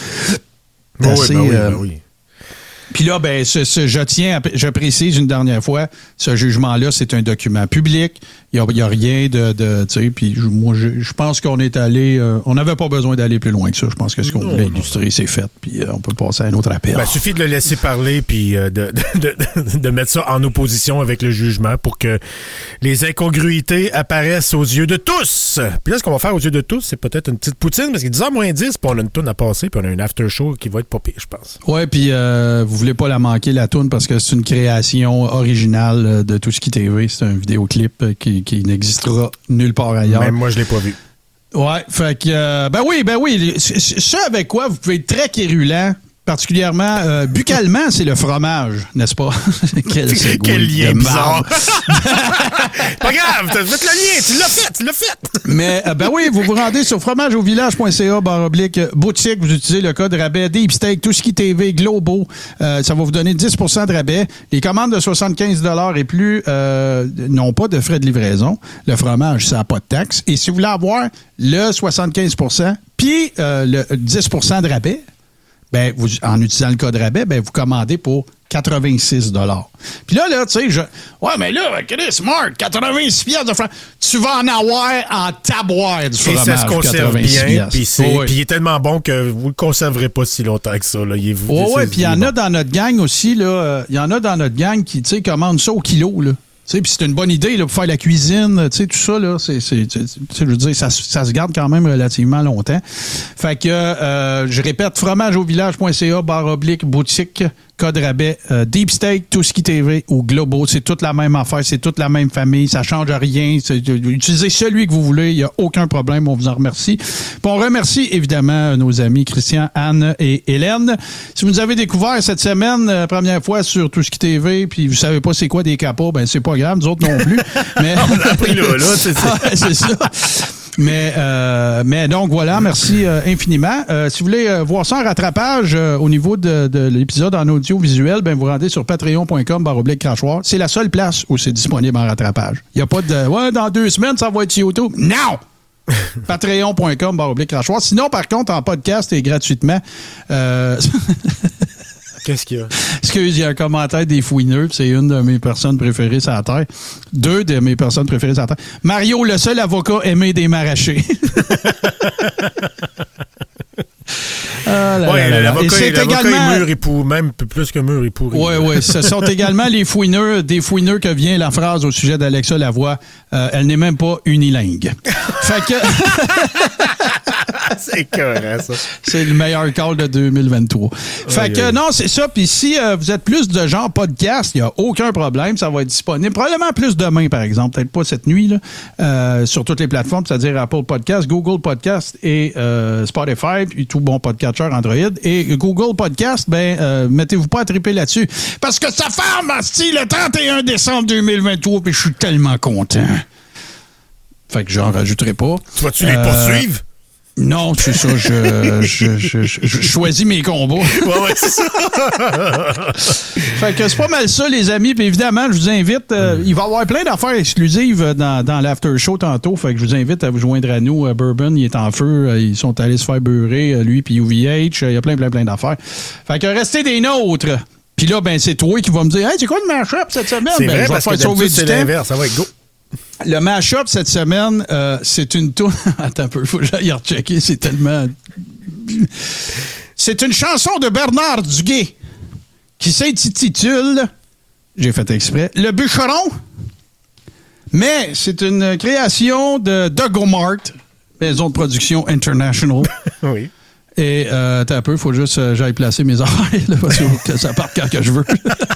Speaker 2: Oui.
Speaker 3: Puis là, ben, je précise une dernière fois, ce jugement-là, c'est un document public. Il y a rien de tu sais, puis moi, je pense qu'on est allé, on n'avait pas besoin d'aller plus loin que ça. Je pense que ce qu'on voulait illustrer, c'est fait, puis on peut passer à un autre appel.
Speaker 2: Ben, suffit de le laisser parler, puis de mettre ça en opposition avec le jugement pour que les incongruités apparaissent aux yeux de tous. Puis là, ce qu'on va faire aux yeux de tous, c'est peut-être une petite poutine, parce qu'il est 10h moins 10, puis on a une toune à passer, puis on a un after show qui va être pas pire, je pense.
Speaker 3: Ouais, puis vous voulez pas la manquer, la toune, parce que c'est une création originale de Tout ce qui TV. C'est un vidéoclip qui n'existera nulle part ailleurs.
Speaker 2: Même moi, je l'ai pas vu.
Speaker 3: Ouais, fait que, ben oui. Ce avec quoi vous pouvez être très quérulent, particulièrement buccalement, c'est le fromage, n'est-ce pas?
Speaker 2: Quel lien bizarre! Pas grave, t'as fait le lien, tu l'as fait!
Speaker 3: Mais, ben oui, vous vous rendez sur fromageauvillage.ca/boutique, vous utilisez le code rabais Deep Steak, Tout ce qui TV, Globo, ça va vous donner 10% de rabais. Les commandes de 75 $ et plus n'ont pas de frais de livraison. Le fromage, ça n'a pas de taxe. Et si vous voulez avoir le 75%, puis le 10% de rabais, ben, en utilisant le code rabais, ben, vous commandez pour 86 $. Puis là, tu sais, ouais, mais là, Chris, Mark, 86 $ de fromage. Tu vas en avoir en taboire du fromage.
Speaker 2: Et ça se conserve bien, puis il est tellement bon que vous le conserverez pas si longtemps que ça. Oui,
Speaker 3: puis il y en a dans notre gang aussi, là. Il y en a dans notre gang qui, tu sais, commandent ça au kilo, là. Puis c'est une bonne idée là, pour faire la cuisine, tout ça, là, je veux dire, ça se garde quand même relativement longtemps. Fait que, je répète, fromageauvillage.ca/boutique, code rabais, Deep Steak, Tout ce qui TV ou Globo. C'est toute la même affaire, c'est toute la même famille, ça change rien. Utilisez celui que vous voulez, il n'y a aucun problème, on vous en remercie. Puis on remercie évidemment nos amis Christian, Anne et Hélène. Si vous nous avez découvert cette semaine, première fois sur Tout ce qui TV, puis vous savez pas c'est quoi des capots, ben c'est pas grave, nous autres non plus. Mais
Speaker 2: on l'a appris là, c'est ça.
Speaker 3: C'est ça. Mais donc voilà, merci infiniment. Si vous voulez voir ça en rattrapage au niveau de l'épisode en audiovisuel, ben vous rendez sur patreon.com/crachoir. C'est la seule place où c'est disponible en rattrapage. Il n'y a pas de dans 2 semaines, ça va être sur YouTube. Non! patreon.com/crachoir. Sinon, par contre, en podcast et gratuitement.
Speaker 2: Qu'est-ce qu'il y a?
Speaker 3: Excuse, il y a un commentaire des fouineux, c'est une de mes personnes préférées sur la Terre. 2 de mes personnes préférées sur la Terre. Mario, le seul avocat aimé des maraîchers.
Speaker 2: L'avocat est mûr et pourri, même plus que mûr et pourri.
Speaker 3: Oui, ce sont également des fouineux que vient la phrase au sujet d'Alexa Lavoie. Elle n'est même pas unilingue. Fait que...
Speaker 2: C'est écœurant, ça.
Speaker 3: C'est le meilleur call de 2023. Fait que non, c'est ça. Puis si vous êtes plus de genre podcast, il n'y a aucun problème. Ça va être disponible. Probablement plus demain, par exemple. Peut-être pas cette nuit, là. Sur toutes les plateformes, c'est-à-dire Apple Podcast, Google Podcast et Spotify, puis tout bon podcatcher Android. Et Google Podcast, mettez-vous pas à triper là-dessus. Parce que ça ferme, le 31 décembre 2023, puis je suis tellement content. Fait que j'en rajouterai pas.
Speaker 2: Tu vas-tu les poursuivre?
Speaker 3: Non, c'est ça. Je choisis mes combats.
Speaker 2: Ouais, c'est ça.
Speaker 3: Fait que c'est pas mal ça, les amis. Puis évidemment, je vous invite. Il va y avoir plein d'affaires exclusives dans l'after show tantôt. Fait que je vous invite à vous joindre à nous. Bourbon, il est en feu. Ils sont allés se faire beurrer, lui puis UVH. Il y a plein d'affaires. Fait que restez des nôtres. Puis là, c'est toi qui vas me dire, hey, c'est quoi le mash-up cette semaine?
Speaker 2: C'est vrai,
Speaker 3: je vais
Speaker 2: parce que
Speaker 3: sauver
Speaker 2: c'est l'inverse. Ça va être go.
Speaker 3: Le mash-up cette semaine, c'est une toune. Attends un peu, faut que j'aille rechecker, c'est tellement. C'est une chanson de Bernard Duguay qui s'intitule J'ai fait exprès. Le bûcheron. Mais c'est une création de Dugomart, maison de production international.
Speaker 2: Oui.
Speaker 3: Et t'as un peu, il faut juste que j'aille placer mes affaires, là, parce que ça parte quand que je veux.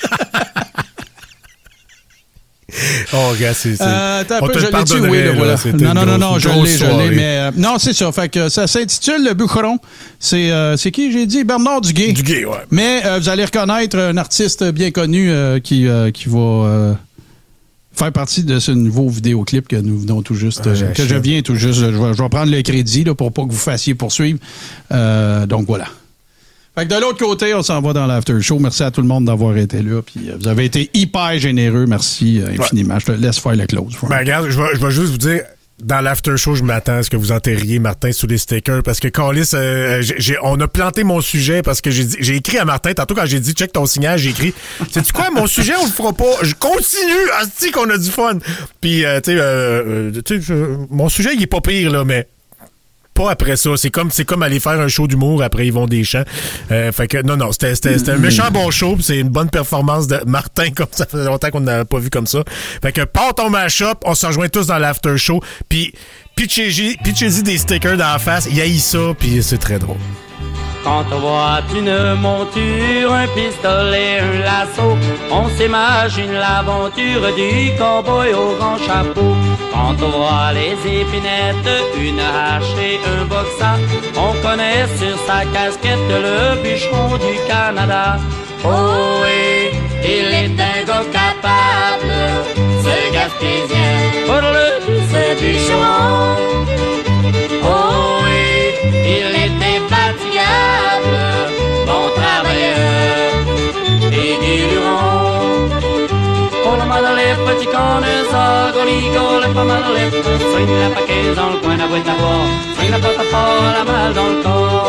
Speaker 2: Oh, gars, c'est.
Speaker 3: On te le pardonnerait, oui, voilà. Non, je l'ai, mais non, c'est ça. Fait que ça s'intitule Le Bûcheron. C'est qui, j'ai dit? Bernard Duguay.
Speaker 2: Duguay, ouais.
Speaker 3: Mais vous allez reconnaître un artiste bien connu qui va faire partie de ce nouveau vidéoclip que nous venons tout juste, que je viens tout juste. Je vais prendre le crédit là, pour pas que vous fassiez poursuivre. Donc voilà. Fait que de l'autre côté, on s'en va dans l'after show. Merci à tout le monde d'avoir été là. Puis vous avez été hyper généreux. Merci infiniment. Je te laisse faire le close.
Speaker 2: Ben regarde, je vais juste vous dire, dans l'after show, je m'attends à ce que vous enterriez Martin sous les stickers parce que Callis, on a planté mon sujet parce que j'ai écrit à Martin, tantôt quand j'ai dit check ton signal, j'ai écrit, sais-tu quoi, mon sujet, on le fera pas. Je continue, asti qu'on a du fun. Puis, mon sujet, il est pas pire, là, mais pas après ça. C'est comme aller faire un show d'humour après Yvon Deschamps. Fait que non, c'était un méchant bon show. C'est une bonne performance de Martin, comme ça faisait longtemps qu'on n'avait pas vu comme ça. Fait que pars ton mash-up, on se rejoint tous dans l'after show. Puis pitchez-y des stickers dans la face, il haït ça, puis c'est très drôle.
Speaker 7: Quand on voit une monture, un pistolet, un lasso, on s'imagine l'aventure du cow-boy au grand chapeau. Quand on voit les épinettes, une hache et un boxa, on connaît sur sa casquette le bûcheron du Canada. Oh oui, il est un gars capable, ce Gaspésien, pour ce bûcheron. Oh oui, il est infatigable, bon travailleur et guéluron. Oh la madalef, petit conne, ça, goligo, le pas madalef, swing la paquet dans le coin, la boîte à boire, swing la porte à fort, la balle dans le corps.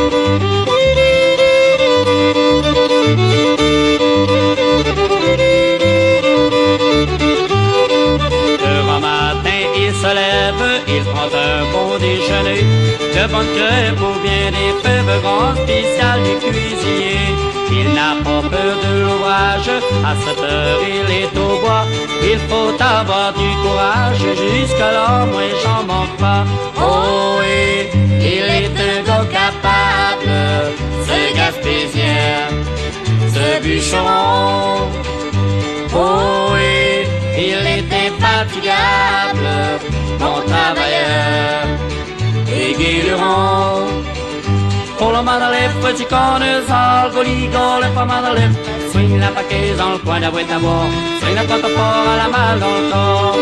Speaker 7: Demain matin, il se lève, il prend un bon déjeuner, de bonne crêpe ou bien des fèves, grand spécial du cuisinier. Il n'a pas peur de l'ouvrage, à 7 heures il est au bois. Il faut avoir du courage, jusque-là moi j'en manque pas. Oh oui, il est un gars capable, ce Gaspésien, ce bûcheron. Oh oui, il est infatigable, bon travailleur et guéluron. Pour le madalef, petit conne, sale, goligo, le pas madalef, swing la paquet dans le coin de la boîte à boire, swing la porte fort à la malle dans le corps.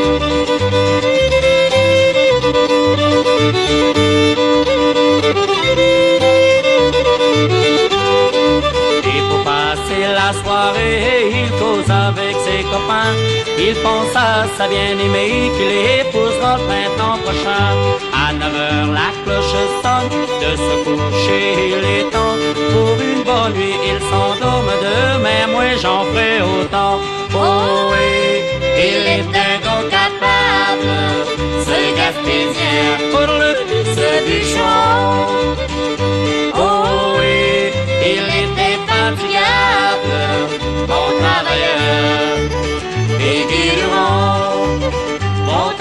Speaker 7: Et pour passer la soirée, il cause avec ses copains. Il pense à sa bien-aimée qu'il épousera le printemps prochain. À 9h la cloche sonne, de se coucher il est temps. Pour une bonne nuit il s'endorme, demain moi j'en ferai autant. Oh oui, il est un gars capable, ce Gaspésien, pour ce bûcheron. Oh oui, il est infatigable, bon travailleur et guéluron, bon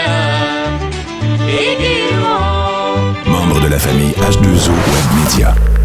Speaker 7: travailleur et guéluron.
Speaker 1: Membre de la famille H2O Web Media.